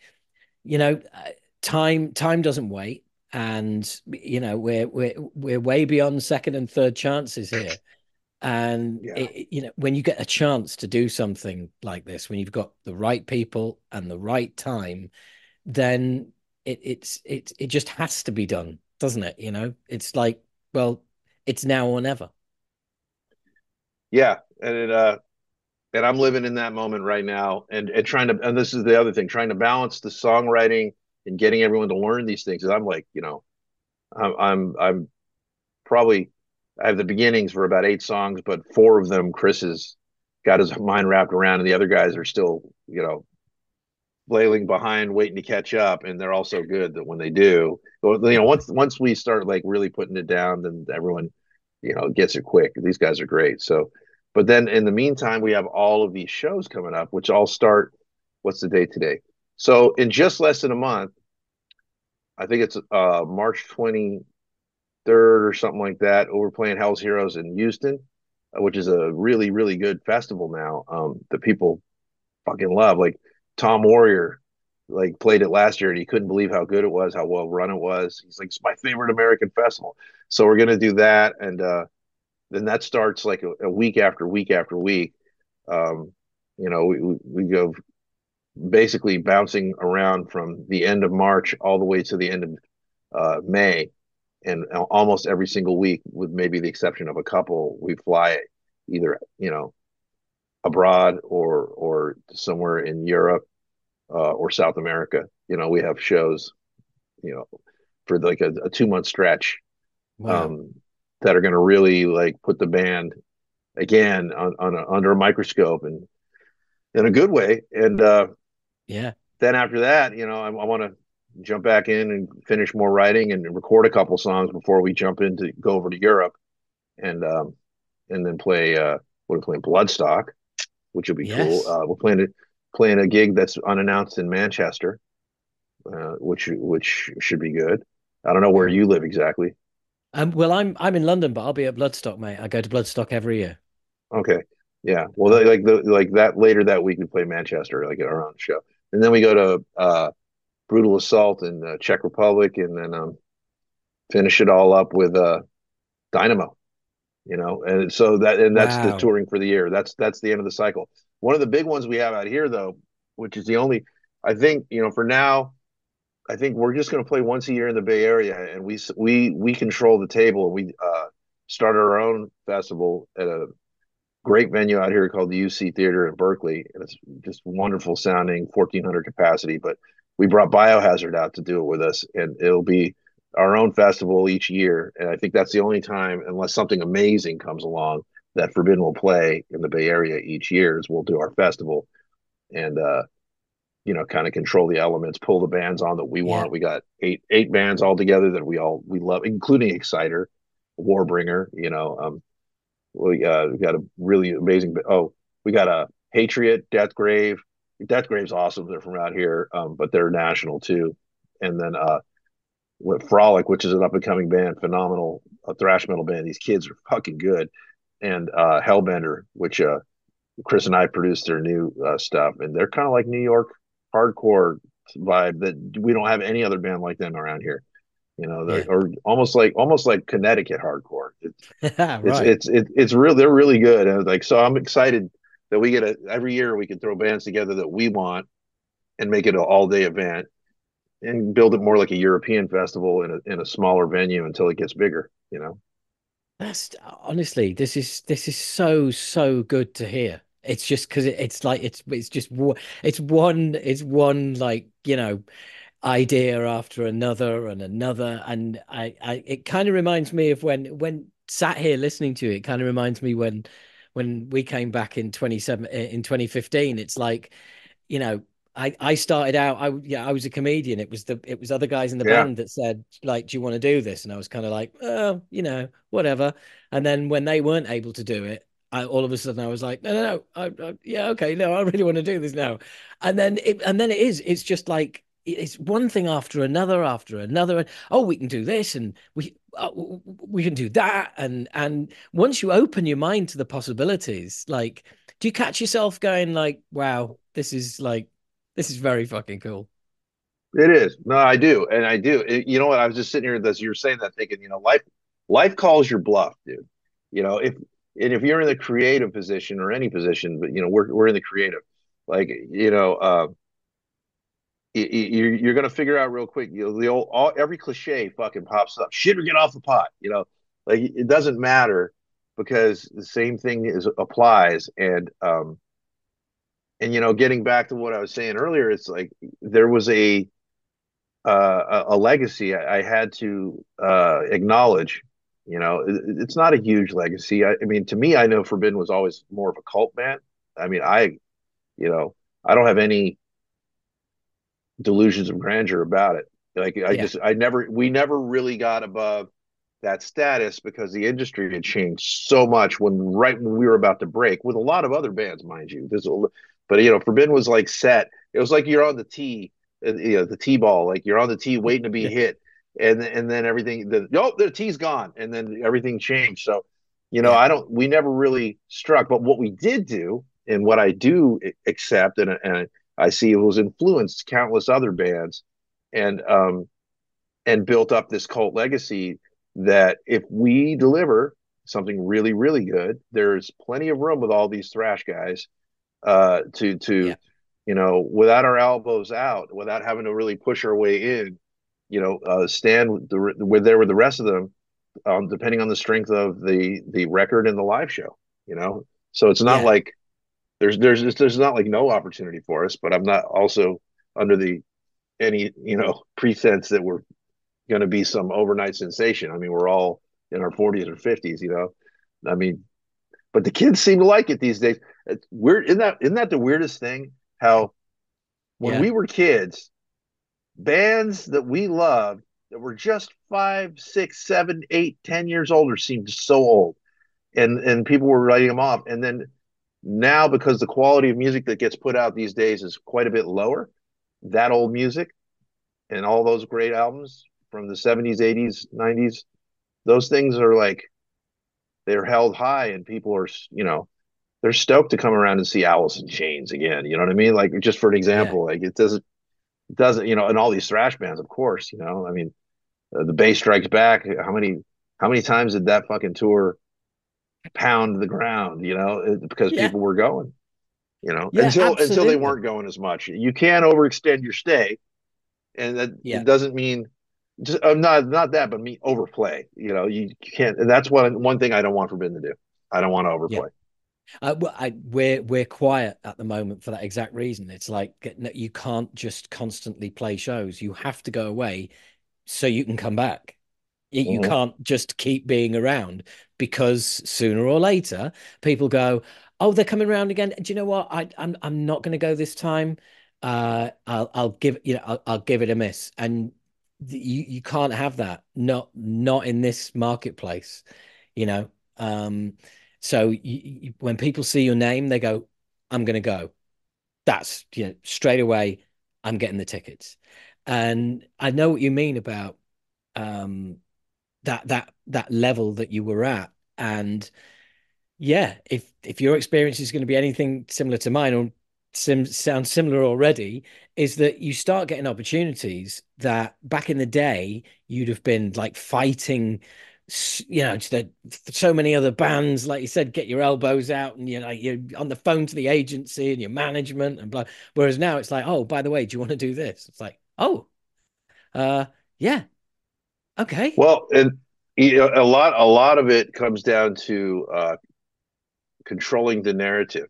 time doesn't wait, and we're way beyond second and third chances here. And Yeah, when you get a chance to do something like this, when you've got the right people and the right time, then it just has to be done, doesn't it? It's like, well, it's now or never. yeah, and I'm living in that moment right now, and trying to, and this is the other thing, trying to balance the songwriting and getting everyone to learn these things. And I'm like, I'm probably I have the beginnings for about 8 songs, but four of them Chris has got his mind wrapped around, and the other guys are still, flailing behind, waiting to catch up, and they're all so good that when they do, once we start like really putting it down, then everyone, gets it quick. These guys are great. So, but then in the meantime, we have all of these shows coming up, which all start. What's the date today? So in just less than a month, I think it's March 23rd or something like that. We're playing Hell's Heroes in Houston. which is a really, really good festival now, that people fucking love. Like Tom Warrior, like played it last year and he couldn't believe how good it was, how well run it was. He's like, it's my favorite American festival. So we're gonna do that, and then that starts like a week after week after week. Um, we go basically bouncing around from the end of March all the way to the end of May, and almost every single week, with maybe the exception of a couple, we fly either abroad or somewhere in Europe or South America. We have shows, you know, for like a 2 month stretch, Wow. um, that are going to really like put the band again under a microscope and in a good way. And Yeah. then after that, I want to jump back in and finish more writing and record a couple songs before we jump in to go over to Europe and then play. We're playing Bloodstock, which will be cool. Yes. We're playing a gig that's unannounced in Manchester, which should be good. I don't know where Cool. you live exactly. Well, I'm in London, but I'll be at Bloodstock, mate. I go to Bloodstock every year. Okay, yeah. Well, Um, like that later that week we play Manchester, like at our own show, and then we go to Brutal Assault in the Czech Republic, and then finish it all up with Dynamo. And so that's the wow. touring for the year. That's the end of the cycle. One of the big ones we have out here though, which is the only, I think, for now, I think we're just going to play once a year in the Bay Area, and we control the table, and we started our own festival at a great venue out here called the UC Theater in Berkeley, and it's just wonderful sounding, 1,400 capacity. But we brought Biohazard out to do it with us, and it'll be our own festival each year. And I think that's the only time, unless something amazing comes along, that Forbidden will play in the Bay Area each year. Is we'll do our festival and kind of control the elements, pull the bands on that we Yeah. want. We got eight bands all together that we love, including Exciter, Warbringer. We got a really amazing. Oh, we got a Patriot, Deathgrave. Deathgrave's awesome. They're from out here, but they're national too. And then with Frolic, which is an up and coming band, phenomenal thrash metal band. These kids are fucking good. And Hellbender, which Chris and I produced their new stuff, and they're kind of like New York hardcore vibe that we don't have any other band like them around here. They're Yeah. or almost like Connecticut hardcore. It's Right. it's it's real. They're really good, and like so, I'm excited that we get every year we can throw bands together that we want and make it an all day event and build it more like a European festival in a smaller venue until it gets bigger. That's honestly, this is so good to hear. It's just because it's like it's just it's one like idea after another and another, and I it kind of reminds me of when sat here listening to it. It kind of reminds me when we came back in 27 in 2015. It's like you know, I started out. I was a comedian. It was other guys in the Yeah, band that said like, "Do you want to do this?" And I was kind of like, "Oh, whatever." And then when they weren't able to do it, all of a sudden I was like, "No, no, no, yeah, okay, no, I really want to do this now." It's just like it's one thing after another. And, oh, we can do this, and we can do that, and once you open your mind to the possibilities, like do you catch yourself going like, wow, this is very fucking cool. it is. No, I do, and I do. You know what? I was just sitting here as you're saying that, thinking, life calls your bluff, dude. If and if you're in the creative position or any position, but we're in the creative, like you're gonna figure out real quick. The old every cliche fucking pops up. Shit or get off the pot. Like it doesn't matter because the same thing applies. And getting back to what I was saying earlier, it's like there was a legacy I had to acknowledge. It's not a huge legacy. I mean, to me, I know Forbidden was always more of a cult band. I mean, you know, I don't have any delusions of grandeur about it. Like Yeah. we never really got above that status because the industry had changed so much right when we were about to break with a lot of other bands, mind you. But Forbidden was like set. It was like you're on the tee, the tee ball, like you're on the tee waiting to be Yeah. hit, and then everything. The tee's gone, and then everything changed. So, Yeah. we never really struck, but what we did do and what I do accept and I see it was influenced countless other bands and built up this cult legacy that if we deliver something really, really good, there's plenty of room with all these thrash guys to Yeah. without our elbows out, without having to really push our way in, stand we're there with the rest of them, depending on the strength of the record and the live show. So it's not Yeah. like there's not like no opportunity for us, but I'm not also under the any pretense that we're going to be some overnight sensation. I mean, we're all in our 40s or 50s, I mean, but the kids seem to like it these days. It's weird. Isn't that the weirdest thing? How when Yeah. we were kids, bands that we loved that were just 5, 6, 7, 8, 10 years older seemed so old, and people were writing them off. And then now, because the quality of music that gets put out these days is quite a bit lower, that old music and all those great albums from the 70s, 80s, 90s, those things are like they're held high, and people are they're stoked to come around and see Alice in Chains again. You know what I mean? Like, just for an Yeah. example, like it doesn't, and all these thrash bands, of course, I mean, the Bass Strikes Back. How many times did that fucking tour pound the ground? Because Yeah. people were going. Yeah. Until they Absolutely. weren't going as much. You can overextend your stay, and that Yeah. it doesn't mean just not that, but mean overplay. You can't. And that's one thing I don't want Forbidden to do. I don't want to Yeah. overplay. We're quiet at the moment for that exact reason. It's like you can't just constantly play shows. You have to go away so you can come back. You Mm-hmm. can't just keep being around because sooner or later people go, "Oh, they're coming around again. Do you know what? I'm not going to go this time. I'll give I'll give it a miss." And you can't have that. Not in this marketplace, you know. Um, so when people see your name, they go, "I'm going to go." That's straight away. I'm getting the tickets, and I know what you mean about um that level that you were at. And yeah, if your experience is going to be anything similar to mine or sounds similar already, is that you start getting opportunities that back in the day you'd have been like fighting, so many other bands, like you said, get your elbows out and you're on the phone to the agency and your management and blah. Whereas now it's like, oh, by the way, do you want to do this? It's like, oh, uh, yeah, okay, Well, and a lot of it comes down to controlling the narrative,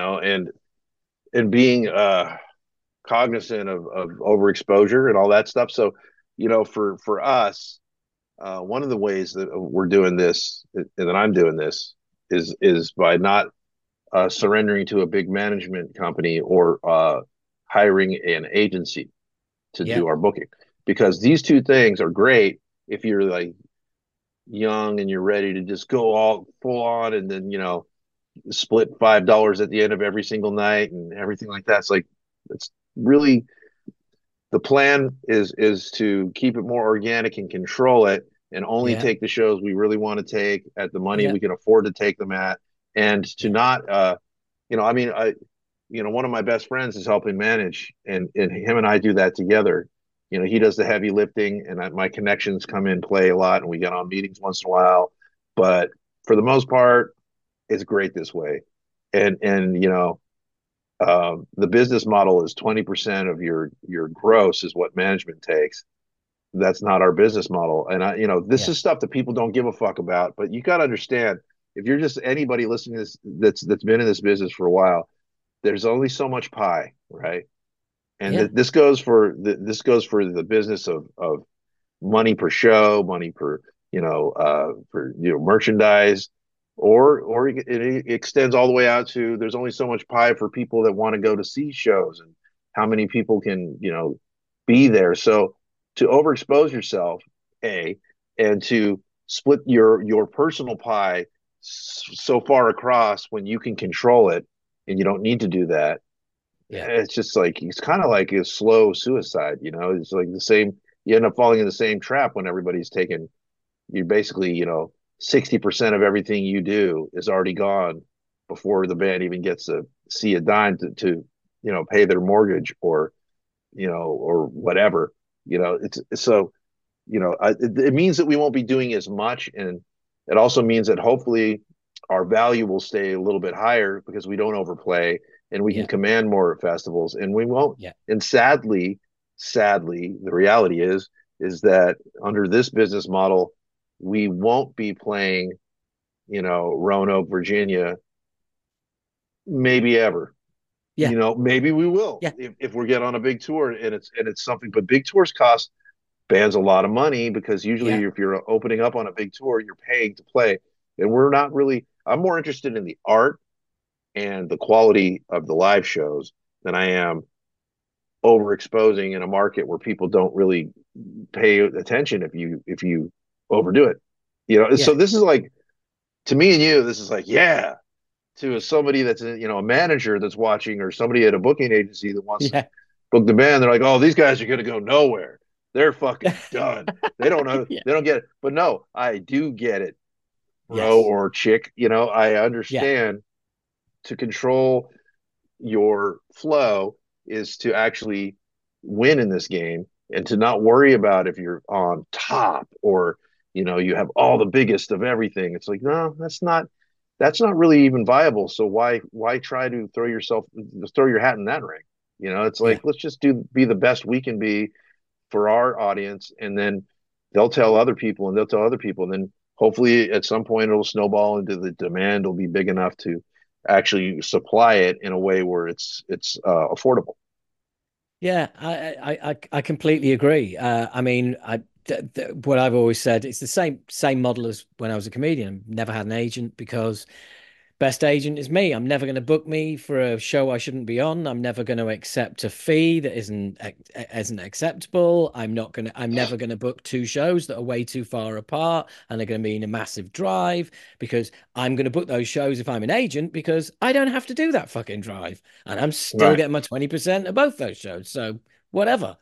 and being cognizant of overexposure and all that stuff. So, for us, one of the ways that we're doing this and that I'm doing this is by not surrendering to a big management company or hiring an agency to yeah, do our booking, because these two things are great if you're like young and you're ready to just go all full on, and then split $5 at the end of every single night and everything like that. It's like it's really the plan is to keep it more organic and control it, and only yeah, take the shows we really want to take at the money yeah, we can afford to take them at, and to yeah, not I mean, one of my best friends is helping manage, and him and I do that together. He does the heavy lifting, and my connections come in play a lot, and we get on meetings once in a while. But for the most part, it's great this way. And the business model is 20% of your gross is what management takes. That's not our business model. And this yeah, is stuff that people don't give a fuck about. But you got to understand, if you're just anybody listening to this that's been in this business for a while, there's only so much pie, right? And yeah, this goes for the business of money per show, money per for merchandise, or it extends all the way out to there's only so much pie for people that want to go to see shows, and how many people can be there. So to overexpose yourself, a and to split your personal pie so far across when you can control it, and you don't need to do that. yeah, It's just like it's kind of like a slow suicide. It's like the same. You end up falling in the same trap when everybody's taking. You basically, 60% of everything you do is already gone before the band even gets to see a dime to pay their mortgage or or whatever. It's so it means that we won't be doing as much, and it also means that hopefully our value will stay a little bit higher because we don't overplay and we can Yeah. command more festivals and we won't. Yeah. And sadly, the reality is that under this business model, we won't be playing, Roanoke, Virginia, maybe ever. Yeah. Maybe we will Yeah. if we get on a big tour and it's something. But big tours cost bands a lot of money because Yeah. usually if you're opening up on a big tour, you're paying to play. And we're not really, I'm more interested in the art and the quality of the live shows than I am overexposing in a market where people don't really pay attention if you overdo it. So Yeah. this is like to me and you, this is like, yeah, to somebody that's a manager that's watching or somebody at a booking agency that wants to Yeah. book the band. They're like, oh, these guys are going to go nowhere. They're fucking done. They don't know. Yeah. They don't get it. But no, I do get it, bro Yes. or chick. I Yeah. understand to control your flow is to actually win in this game and to not worry about if you're on top or you have all the biggest of everything. It's like, no, that's not really even viable. So why try to throw your hat in that ring? It's Yeah. like let's just be the best we can be for our audience, and then they'll tell other people and they'll tell other people, and then hopefully at some point it'll snowball into the demand will be big enough to actually supply it in a way where it's affordable. Yeah, I completely agree. I mean, what I've always said, it's the same model as when I was a comedian. Never had an agent because best agent is me. I'm never going to book me for a show I shouldn't be on. I'm never going to accept a fee that isn't acceptable. I'm never going to book two shows that are way too far apart and are going to be in a massive drive because I'm going to book those shows if I'm an agent because I don't have to do that fucking drive and I'm still Right. getting my 20% of both those shows. So whatever.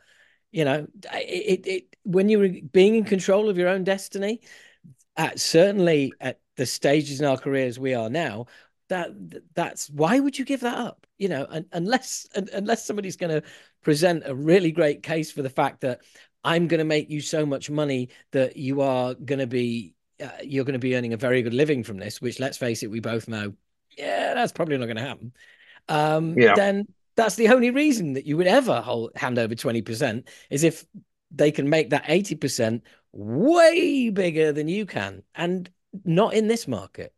When you're being in control of your own destiny, certainly at the stages in our careers we are now, that that's why would you give that up? Unless somebody's going to present a really great case for the fact that I'm going to make you so much money that you're going to be earning a very good living from this, which let's face it, we both know, yeah, that's probably not going to happen. Yeah. Then that's the only reason that you would ever hand over 20% is if they can make that 80% way bigger than you can, and not in this market.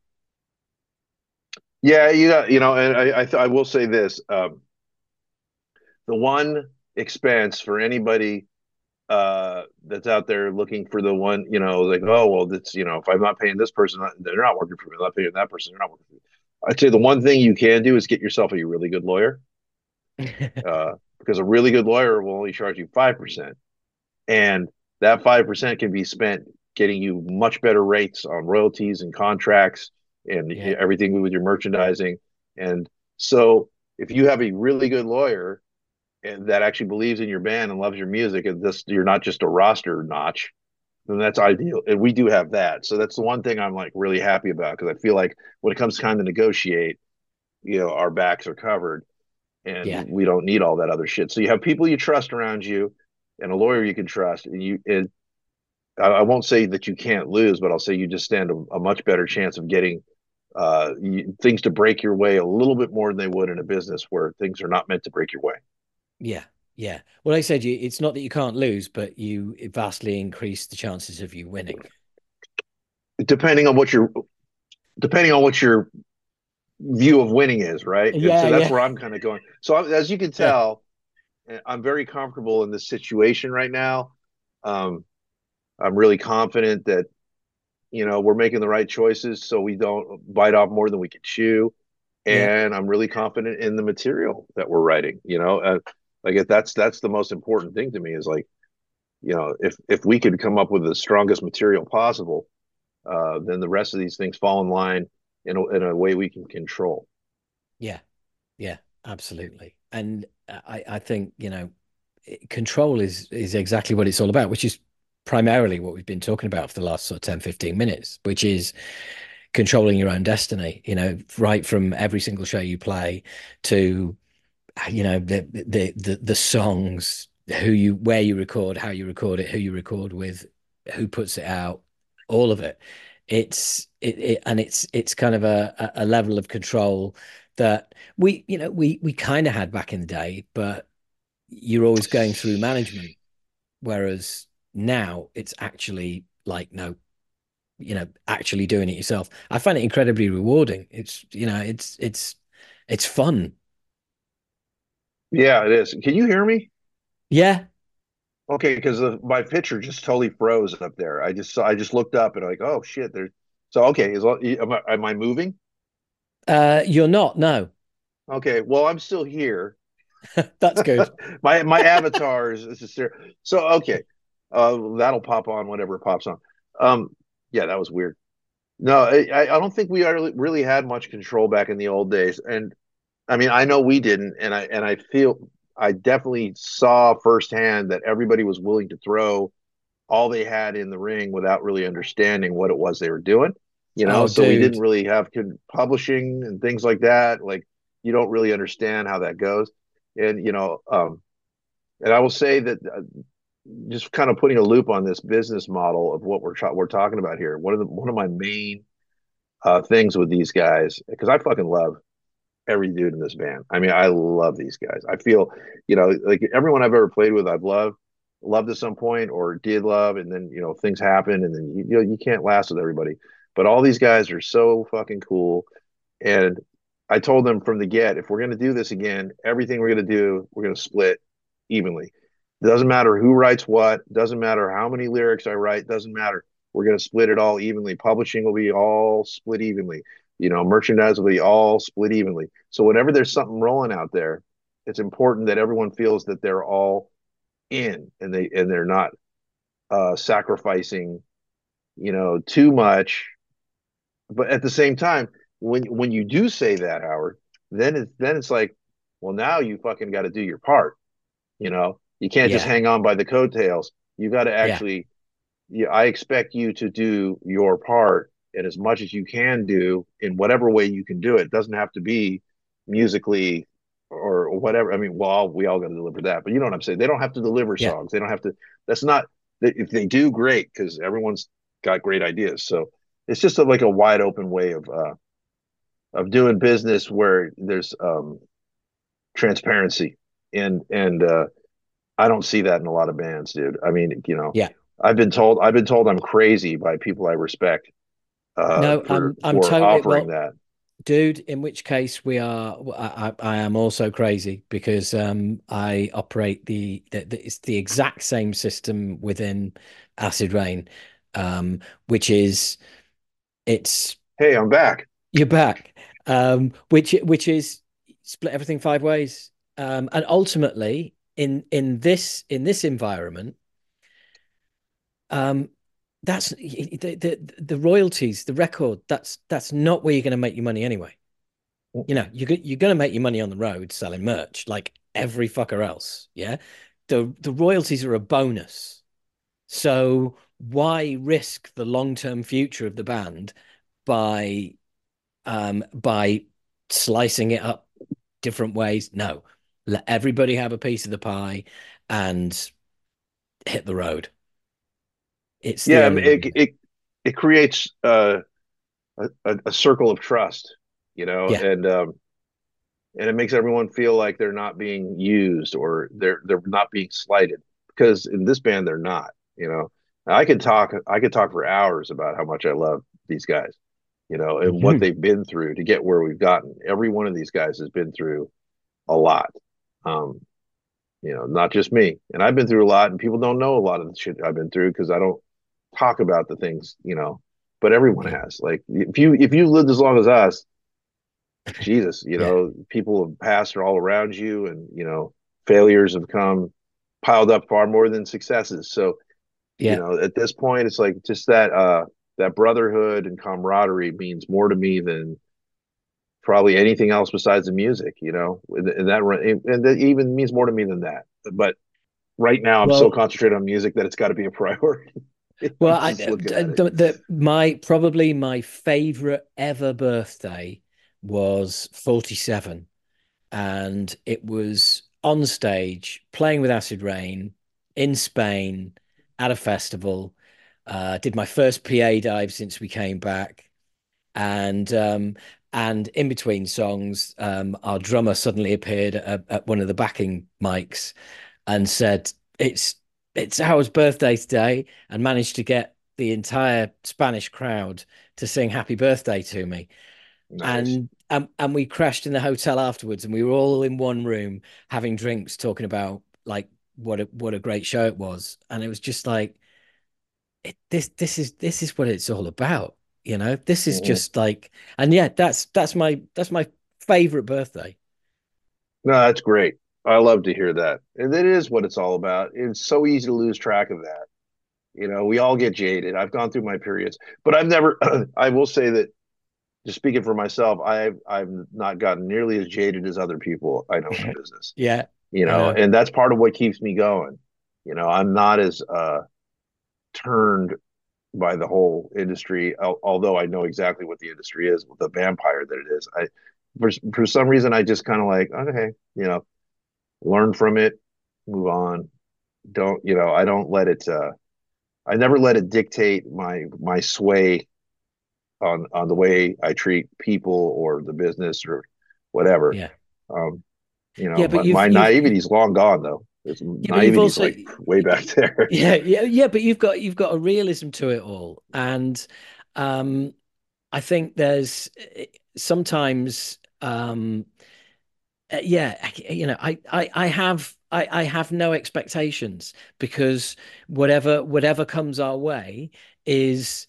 Yeah. And I will say this: the one expense for anybody that's out there looking for the one, like, oh well, that's if I'm not paying this person, they're not working for me. I'm not paying that person, they're not working for me. I'd say the one thing you can do is get yourself a really good lawyer, because a really good lawyer will only charge you 5%, and that 5% can be spent getting you much better rates on royalties and contracts and Yeah, everything with your merchandising. And so, if you have a really good lawyer and that actually believes in your band and loves your music, and this you're not just a roster notch, then that's ideal. And we do have that. So that's the one thing I'm like really happy about because I feel like when it comes time to negotiate, our backs are covered and yeah, we don't need all that other shit. So you have people you trust around you and a lawyer you can trust. And I won't say that you can't lose, but I'll say you just stand a much better chance of getting things to break your way a little bit more than they would in a business where things are not meant to break your way. yeah, yeah. Well, I said it's not that you can't lose, but you vastly increase the chances of you winning. Depending on what your depending on what your view of winning is, right? And Yeah, so that's yeah, where I'm kind of going. So as you can yeah, tell, I'm very comfortable in this situation right now. Um, I'm really confident that we're making the right choices so we don't bite off more than we can chew, yeah, and I'm really confident in the material that we're writing. Like if that's the most important thing to me is like if we could come up with the strongest material possible, then the rest of these things fall in line in a way we can control. yeah, yeah. Absolutely. And I think control is exactly what it's all about, which is primarily what we've been talking about for the last sort of 10, 15 minutes, which is controlling your own destiny, right from every single show you play to, the songs, where you record, how you record it, who you record with, who puts it out, all of it. It's kind of a level of control that we kind of had back in the day, but you're always going through management. Whereas now it's actually like, no, actually doing it yourself. I find it incredibly rewarding. It's fun. Yeah, it is. Can you hear me? Yeah. Okay, because my picture just totally froze up there. I just looked up and like, oh shit, there's so okay. Am I moving? You're not, no. Okay, well I'm still here. That's good. My avatar is just there. So okay, that'll pop on whenever it pops on. Um, yeah, that was weird. No, I don't think we really had much control back in the old days, and I mean I know we didn't, and I feel I definitely saw firsthand that everybody was willing to throw all they had in the ring without really understanding what it was they were doing. Oh, So we didn't dude. really have publishing and things like that. Like you don't really understand how that goes, and and I will say that just kind of putting a loop on this business model of what we're talking about here. One of my main things with these guys, because I fucking love every dude in this band. I mean, I love these guys. I feel, like everyone I've ever played with, I've loved at some point or did love, and then things happen, and then you can't last with everybody. But all these guys are so fucking cool, and I told them from the get, if we're gonna do this again, everything we're gonna do, we're gonna split evenly. It doesn't matter who writes what, doesn't matter how many lyrics I write, doesn't matter. We're gonna split it all evenly. Publishing will be all split evenly. Merchandise will be all split evenly. So whenever there's something rolling out there, it's important that everyone feels that they're all in and they're not sacrificing, too much. But at the same time, when you do say that, Howard, then it's like, well, now you fucking got to do your part. You can't just Yeah. hang on by the coattails. You got to Yeah. actually. Yeah, I expect you to do your part and as much as you can do in whatever way you can do it. It doesn't have to be musically or whatever. I mean, well, we all got to deliver that, but you know what I'm saying? They don't have to deliver Yeah. songs. They don't have to. That's not. If they do, great, because everyone's got great ideas. So it's just like a wide open way of doing business where there's transparency and I don't see that in a lot of bands, dude. I mean, Yeah. I've been told I'm crazy by people I respect No, I'm for totally, offering well, that. dude, in which case I am also crazy because I operate it's the exact same system within Acid Rain, which is it's Hey, I'm back. you're back, which is split everything five ways, and ultimately in this environment, um, that's the royalties, the record. That's not where you're going to make your money anyway. You're going to make your money on the road selling merch like every fucker else. Yeah. The royalties are a bonus. So why risk the long-term future of the band by slicing it up different ways? No. Let everybody have a piece of the pie and hit the road. It's the Yeah, I only mean, way. it creates a circle of trust, Yeah. and it makes everyone feel like they're not being used or they're not being slighted because in this band they're not. I could talk for hours about how much I love these guys, and what Mhm. they've been through to get where we've gotten. Every one of these guys has been through a lot. Um, not just me. And I've been through a lot, and people don't know a lot of the shit I've been through because I don't talk about the things, but everyone Yeah. has. Like if you lived as long as us, Jesus, Yeah. people have passed all around you, and failures have come piled up far more than successes. So, Yeah. at this point, it's like just that brotherhood and camaraderie means more to me than probably anything else besides the music, and that even means more to me than that. But right now I'm so Well, concentrated on music that it's got to be a priority. well, Just looking at it. my probably my favorite ever birthday was 47, and it was on stage playing with Acid Rain in Spain at a festival. Did my first PA dive since we came back, and in between songs, our drummer suddenly appeared at one of the backing mics and said, "It's Howard's birthday today," and managed to get the entire Spanish crowd to sing "Happy Birthday" to me. Nice. And we crashed in the hotel afterwards, and we were all in one room having drinks, talking about like what a great show it was. And it was just like this is what it's all about, you know. This is Mhm. just like, and yeah, that's my favorite birthday. No, that's great. I love to hear that. And it is what it's all about. It's so easy to lose track of that. We all get jaded. I've gone through my periods, but I've never, I will say that just speaking for myself, I've not gotten nearly as jaded as other people I know in the business, Yeah, I know. and that's part of what keeps me going. I'm not as turned by the whole industry, although I know exactly what the industry is, the vampire that it is. For some reason, I just kind of like, okay, learn from it, move on. Don't, I don't let it, I never let it dictate my sway on the way I treat people or the business or whatever. Yeah, Um, yeah, but my you've naivety's long gone though. It's yeah, but you've naivety's also like way back there. yeah, but you've got a realism to it all, and um, I think there's sometimes yeah, you know, I have no expectations because whatever comes our way is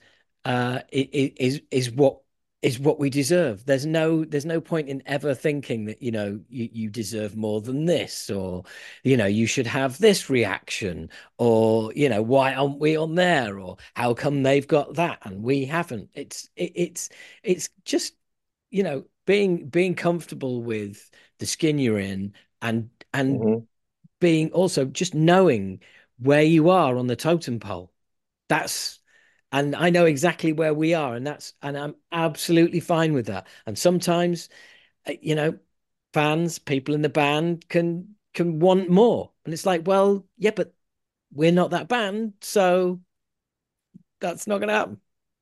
is what we deserve. There's no point in ever thinking that, you know, you deserve more than this, or, you know, you should have this reaction, or, you know, why aren't we on there, or how come they've got that and we haven't. It's just, you know, being comfortable with the skin you're in, and Hmm. being also just knowing where you are on the totem pole. That's And I know exactly where we are, and I'm absolutely fine with that. And sometimes, you know, fans, people in the band can want more. And it's like, well, yeah, but we're not that band, so that's not gonna happen.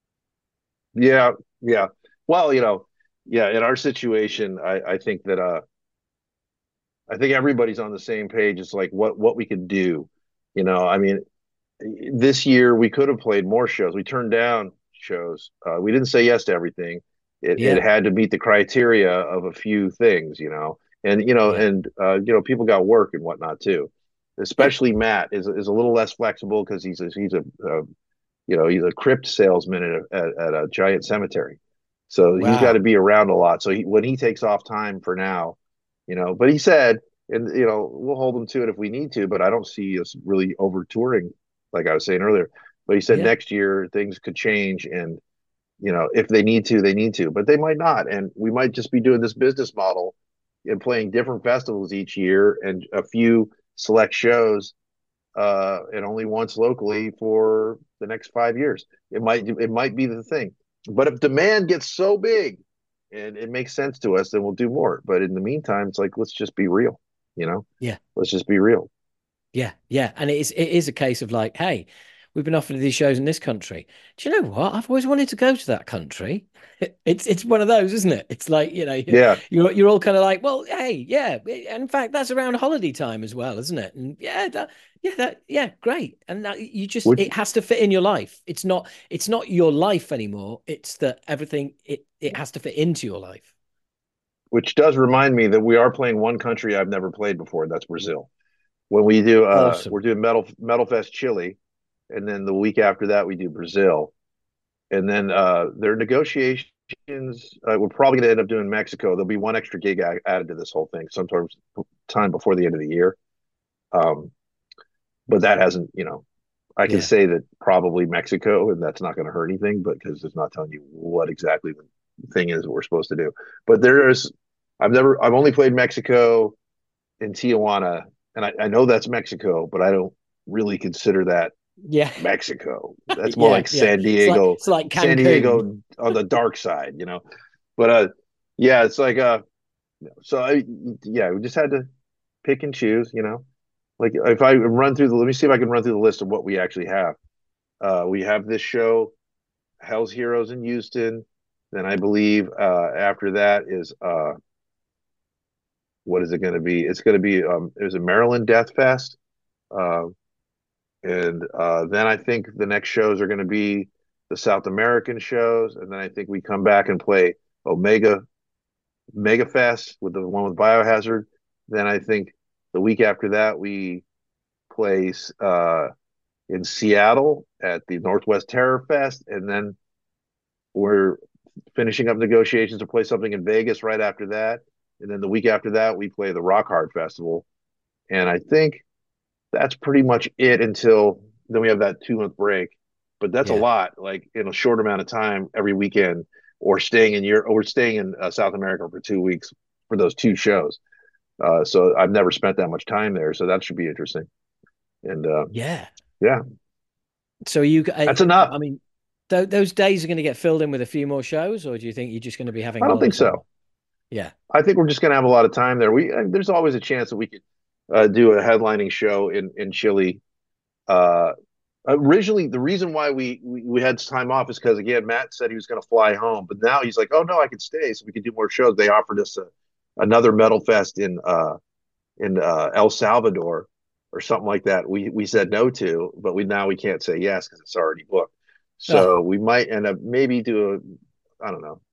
Yeah, yeah. Well, yeah. In our situation, I think that I think everybody's on the same page. It's like what we could do. I mean, this year we could have played more shows. We turned down shows. We didn't say yes to everything. It Yeah, had to meet the criteria of a few things, and yeah, people got work and whatnot too. yeah. Especially Matt is a little less flexible because he's a crypt salesman at a giant cemetery, so he's got to Wow. be around a lot. So when he takes off time for now, but he said, and we'll hold him to it if we need to, but I don't see us really over touring like I was saying earlier. But he said Yeah, next year things could change, and if they need to, they need to, but they might not, and we might just be doing this business model and playing different festivals each year and a few select shows, and only once locally for the next 5 years. It might be the thing. But if demand gets so big and it makes sense to us, then we'll do more. But in the meantime, it's like let's just be real, you know. yeah. Let's just be real. Yeah, yeah, and it is a case of like, hey, we've been offered these shows in this country. Do you know what? I've always wanted to go to that country. It's one of those, isn't it? It's like, you know, Yeah, you're all kind of like, well, hey, yeah. And in fact, that's around holiday time as well, isn't it? And yeah, great. And that, which it has to fit in your life. It's not your life anymore. It's that everything it has to fit into your life. which does remind me that we are playing one country I've never played before. That's Brazil. When we do, we're Awesome. doing Metal Fest Chile, and then the week after that we do Brazil, and then their negotiations. We're probably going to end up doing Mexico. There'll be one extra gig added to this whole thing, sometimes time before the end of the year. Um, but that hasn't, I can Yeah. say that probably Mexico, and that's not going to hurt anything, but because it's not telling you what exactly the thing is that we're supposed to do. But I've only played Mexico in Tijuana, and I know that's Mexico, but I don't really consider that Yeah. Mexico. That's more Yeah, like yeah. It's like San Cancun. Diego on the dark side, you know. But yeah, it's like so yeah, we just had to pick and choose, you know. Like if I run through the, let me see if I can run through the list of what we actually have. We have this show, Hell's Heroes in Houston. Then I believe after that is what is it going to be? It's going to be there's a Maryland Death Fest. Uh, and then I think the next shows are going to be the South American shows, and then I think we come back and play Omega Mega Fest with the one with Biohazard. Then I think the week after that we play in Seattle at the Northwest Terror Fest, and then we're finishing up negotiations to play something in Vegas right after that. And then the week after that we play the Rock Hard Festival, and I think that's pretty much it until then we have that 2 month break. But that's a Yeah. lot, like in a short amount of time every weekend, or staying in South America for 2 weeks for those two shows. So I've never spent that much time there, so that should be interesting. And Yeah. yeah, So you, that's enough. I mean, those days are going to get filled in with a few more shows, or do you think you're just going to be having I a don't lot of think time? so. Yeah. I think we're just going to have a lot of time there. There's always a chance that we could do a headlining show in Chile. Uh, Originally, the reason why we had time off is because again Matt said he was going to fly home, but now he's like, oh no, I can stay so we can do more shows. They offered us another metal fest in El Salvador or something like that. We said no to, but we can't say yes because it's already booked. Ah, So we might end up maybe do a, I don't know.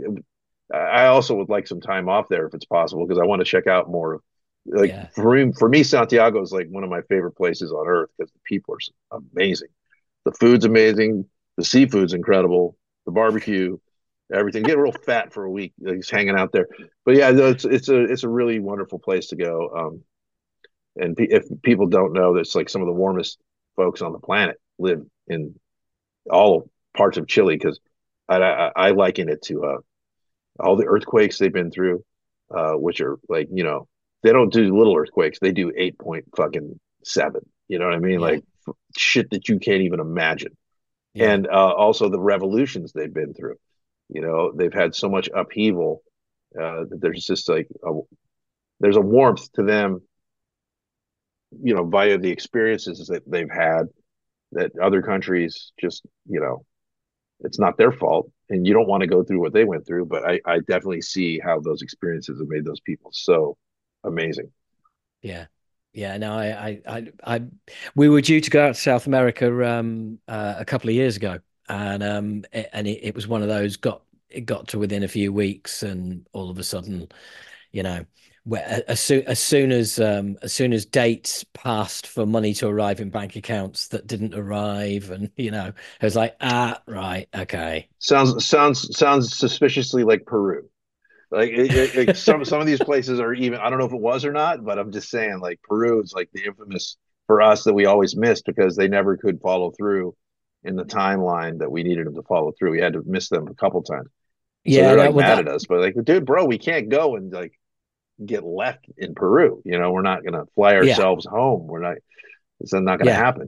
I also would like some time off there if it's possible because I want to check out more of, like, yeah. for me Santiago is like one of my favorite places on earth because the people are amazing, the food's amazing, the seafood's incredible, the barbecue, everything. Get real fat for a week, like, just hanging out there. But yeah, no, it's a really wonderful place to go. And if people don't know, that's like some of the warmest folks on the planet live in all parts of Chile because I liken it to all the earthquakes they've been through, which are like, you know, they don't do little earthquakes, they do 8 point fucking 7. You know what I mean? Yeah. Like shit that you can't even imagine. Yeah. And also the revolutions they've been through. You know, they've had so much upheaval that there's just like there's a warmth to them, you know, via the experiences that they've had that other countries just, you know, it's not their fault and you don't want to go through what they went through, but I definitely see how those experiences have made those people so amazing. Yeah. Yeah. No, we were due to go out to South America a couple of years ago, and it was one of those it got to within a few weeks, and all of a sudden, you know, as soon as dates passed for money to arrive in bank accounts that didn't arrive, and it was like, right, okay. Sounds suspiciously like Peru. Like some of these places are even, I don't know if it was or not, but I'm just saying, like Peru is like the infamous for us that we always missed because they never could follow through in the timeline that we needed them to follow through. We had to miss them a couple times. So Yeah, they're no, like well mad that at us, but like, dude, bro, we can't go and like get left in Peru. You know, we're not going to fly yeah, ourselves home. We're not, it's not going to yeah. happen.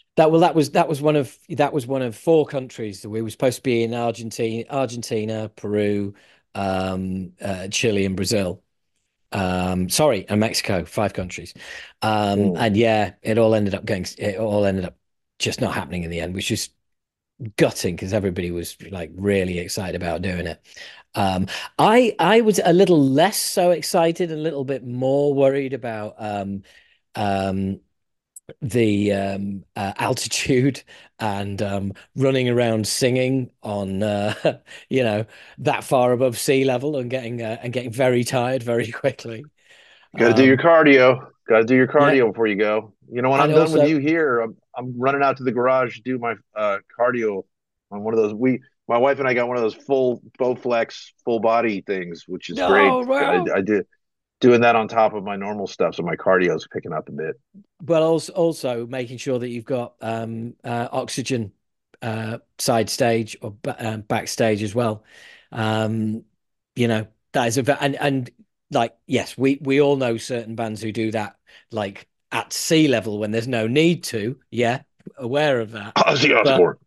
That was one of four countries that we were supposed to be in: Argentina, Peru, Chile, and Brazil. Sorry, and Mexico, five countries. Mm. And yeah, it all ended up just not happening in the end, which is gutting because everybody was like really excited about doing it. Um, I was a little less so excited, a little bit more worried about um, the altitude and running around singing on you know that far above sea level and getting very tired very quickly. Got to do your Um, cardio. Got to do your yeah, cardio before you go. You know, when and I'm done with also you here, I'm running out to the garage to do my cardio on one of those. My wife and I got one of those full Bowflex full body things, which is great. no, well, I did doing that on top of my normal stuff, so my cardio is picking up a bit. but also making sure that you've got oxygen side stage or backstage as well. Um, that is and like yes, we all know certain bands who do that like at sea level when there's no need to. Yeah, aware of that. Ozzy But Osbourne.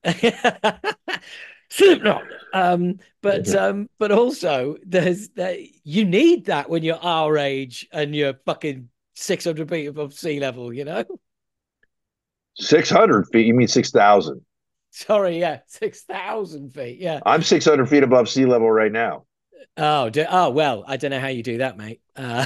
Slipknot. But also you need that when you're our age and you're fucking 600 feet above sea level, you know? 600 feet. You mean 6,000? Sorry, yeah, 6,000 feet. Yeah. I'm 600 feet above sea level right now. Oh, well, I don't know how you do that, mate.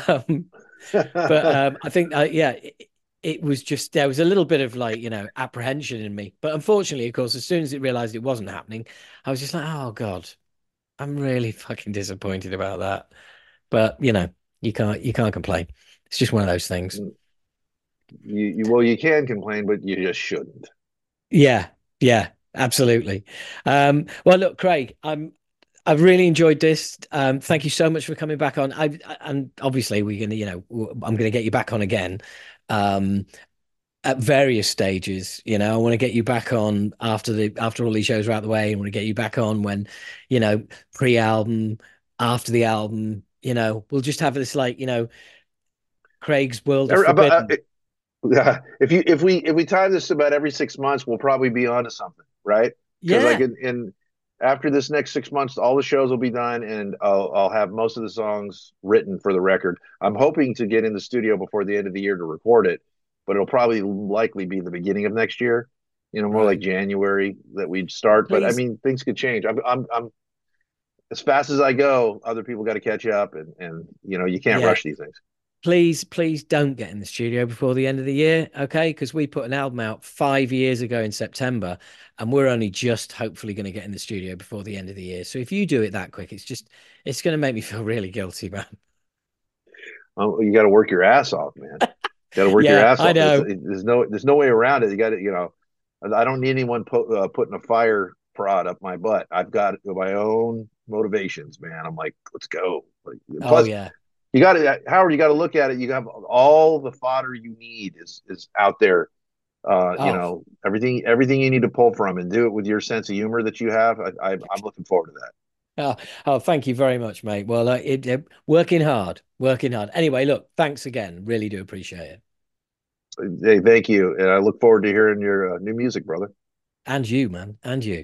But I think, yeah, it was just, there was a little bit of like, apprehension in me. But unfortunately, of course, as soon as it realized it wasn't happening, I was just like, oh, God, I'm really fucking disappointed about that. But, you can't complain. It's just one of those things. Well, you can complain, but you just shouldn't. Yeah, yeah, absolutely. Well, look, Craig, I've really enjoyed this. Thank you so much for coming back on. And obviously we're gonna, I'm gonna get you back on again, um, at various stages. I want to get you back on after all these shows are out of the way. I want to get you back on when, pre-album, after the album. We'll just have this like, Craig's World of Forbidden. Yeah, if we time this about every 6 months, we'll probably be on to something, right? Because like Yeah, in after this next 6 months, all the shows will be done, and I'll have most of the songs written for the record. I'm hoping to get in the studio before the end of the year to record it, but it'll probably likely be the beginning of next year. More like right. January that we'd start. But I Please, mean, things could change. I'm as fast as I go, other people got to catch up, and you can't yeah. rush these things. Please don't get in the studio before the end of the year, okay? Because we put an album out 5 years ago in September, and we're only just hopefully going to get in the studio before the end of the year. So if you do it that quick, it's going to make me feel really guilty, man. You got to work your ass off, man. Got to work your Yeah, ass I off. know. There's no way around it. You got to, I don't need anyone putting a fire prod up my butt. I've got my own motivations, man. I'm like, let's go. Like, Oh plus, yeah. you got to, Howard. You got to look at it. You have all the fodder you need is out there. Oh, Everything you need to pull from, and do it with your sense of humor that you have. I'm looking forward to that. oh, thank you very much, mate. Well, working hard, working hard. Anyway, look, thanks again. Really do appreciate it. Hey, thank you, and I look forward to hearing your new music, brother. And you, man, and you.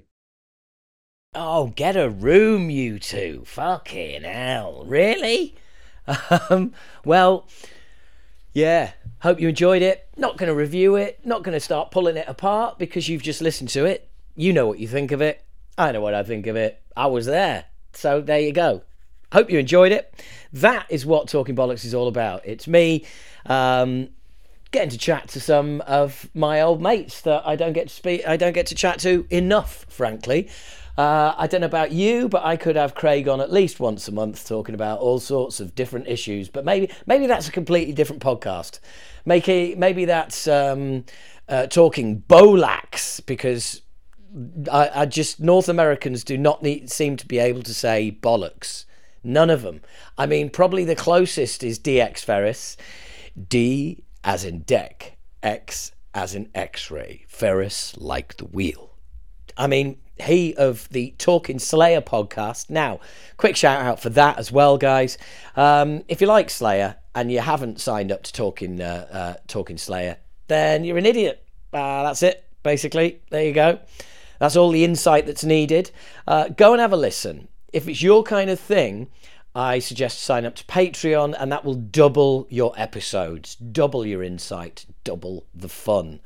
Oh, get a room, you two. Fucking hell. Really? Um, well, yeah. Hope you enjoyed it. Not going to review it. Not going to start pulling it apart because you've just listened to it. You know what you think of it. I know what I think of it. I was there. So there you go. Hope you enjoyed it. That is what Talking Bollocks is all about. It's me getting to chat to some of my old mates that I don't get to chat to enough, frankly. I don't know about you, but I could have Craig on at least once a month talking about all sorts of different issues. But maybe that's a completely different podcast. Maybe that's talking Bolax, because I just, North Americans do not seem to be able to say bollocks. None of them. I mean, probably the closest is DX Ferris. D as in deck, X as in X-ray, Ferris like the wheel. I mean, he of the Talking Slayer podcast. Now, quick shout out for that as well, guys. If you like Slayer and you haven't signed up to Talking Slayer, then you're an idiot. That's it, basically. There you go. That's all the insight that's needed. Go and have a listen. If it's your kind of thing, I suggest sign up to Patreon, and that will double your episodes, double your insight, double the fun.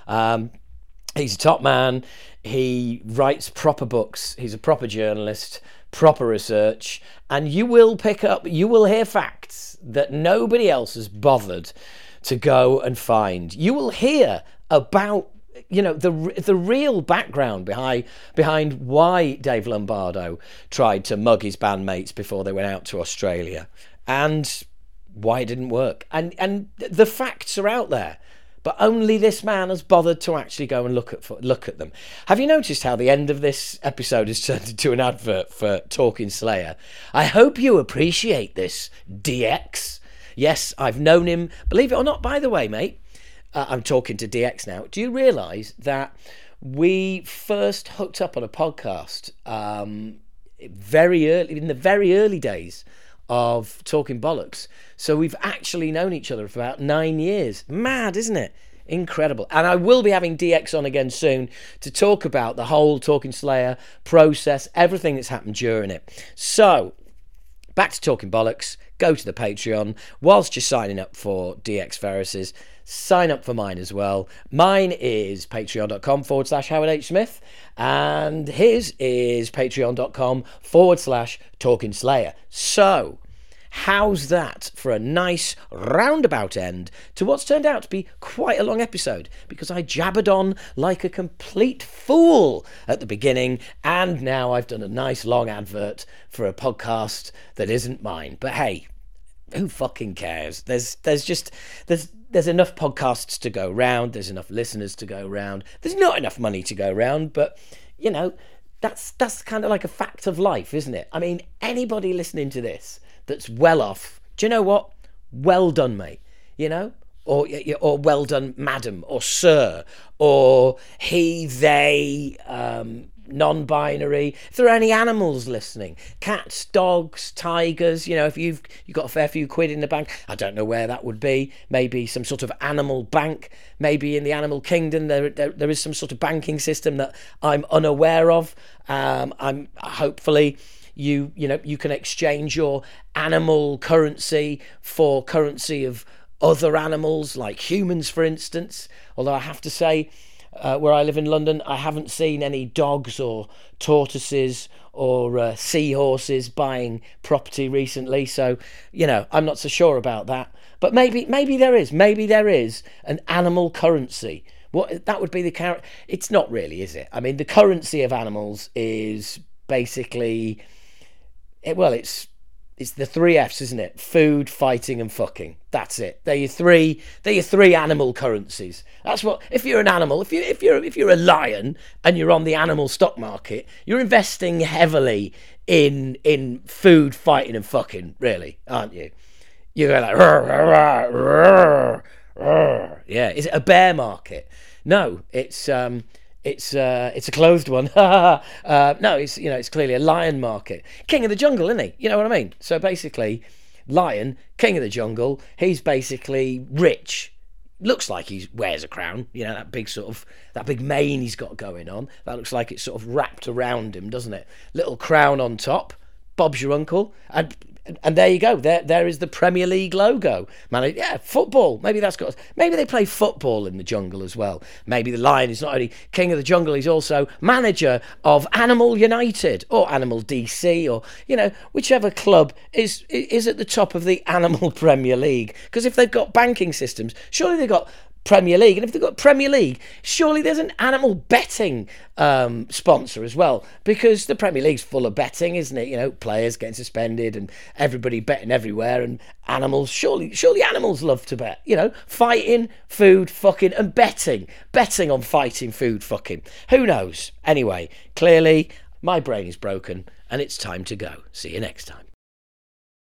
He's a top man. He writes proper books. He's a proper journalist, proper research, and you will hear facts that nobody else has bothered to go and find. You will hear about the real background behind why Dave Lombardo tried to mug his bandmates before they went out to Australia, and why it didn't work. And the facts are out there, but only this man has bothered to actually go and look at them. Have you noticed how the end of this episode is turned into an advert for Talking Slayer? I hope you appreciate this, DX. Yes, I've known him. Believe it or not, by the way, mate, I'm talking to DX now. Do you realise that we first hooked up on a podcast very early, in the very early days of Talking Bollocks. So we've actually known each other for about 9 years. Mad, isn't it? Incredible. And I will be having DX on again soon to talk about the whole Talking Slayer process, everything that's happened during it. So, back to Talking Bollocks. Go to the Patreon. Whilst you're signing up for DX Ferris's, sign up for mine as well. Mine is patreon.com/Howard H. Smith. And his is patreon.com/Talking Slayer. So, how's that for a nice roundabout end to what's turned out to be quite a long episode? Because I jabbered on like a complete fool at the beginning, and now I've done a nice long advert for a podcast that isn't mine. But hey, who fucking cares? There's enough podcasts to go round. There's enough listeners to go round. There's not enough money to go round, but you know, that's kind of like a fact of life, isn't it? I mean, anybody listening to this that's well off, do you know what? Well done, mate. You know, or well done, madam, or sir, or he, they, non-binary. If there are any animals listening, cats, dogs, tigers, you know, if you've got a fair few quid in the bank, I don't know where that would be. Maybe some sort of animal bank. Maybe in the animal kingdom there is some sort of banking system that I'm unaware of. I'm hopefully. You know, you can exchange your animal currency for currency of other animals, like humans, for instance. Although I have to say, where I live in London, I haven't seen any dogs or tortoises or seahorses buying property recently. So, you know, I'm not so sure about that. But maybe there is. Maybe there is an animal currency. What that would be the It's not really, is it? I mean, the currency of animals is basically... it's the 3 F's, isn't it? Food, fighting, and fucking. That's it. They're your three animal currencies. That's what. If you're an animal, if you're a lion and you're on the animal stock market, you're investing heavily in food, fighting, and fucking. Really, aren't you? You're going like, rrr, rrr, rrr, rrr. Yeah. Is it a bear market? No, it's a closed one. No, it's clearly a lion market. King of the jungle, isn't he? You know what I mean? So basically, lion, king of the jungle. He's basically rich. Looks like he wears a crown. You know, that big mane he's got going on. That looks like it's sort of wrapped around him, doesn't it? Little crown on top. Bob's your uncle. And there you go. There is the Premier League logo. Man, yeah, football. Maybe they play football in the jungle as well. Maybe the lion is not only king of the jungle, he's also manager of Animal United or Animal DC, or, you know, whichever club is at the top of the Animal Premier League. Because if they've got banking systems, surely they've got Premier League, and if they've got Premier League, surely there's an animal betting sponsor as well, because the Premier League's full of betting, isn't it? You know, players getting suspended and everybody betting everywhere, and animals, surely animals love to bet, you know, fighting, food, fucking, and betting on fighting, food, fucking. Who knows? Anyway, clearly my brain is broken and it's time to go. See you next time.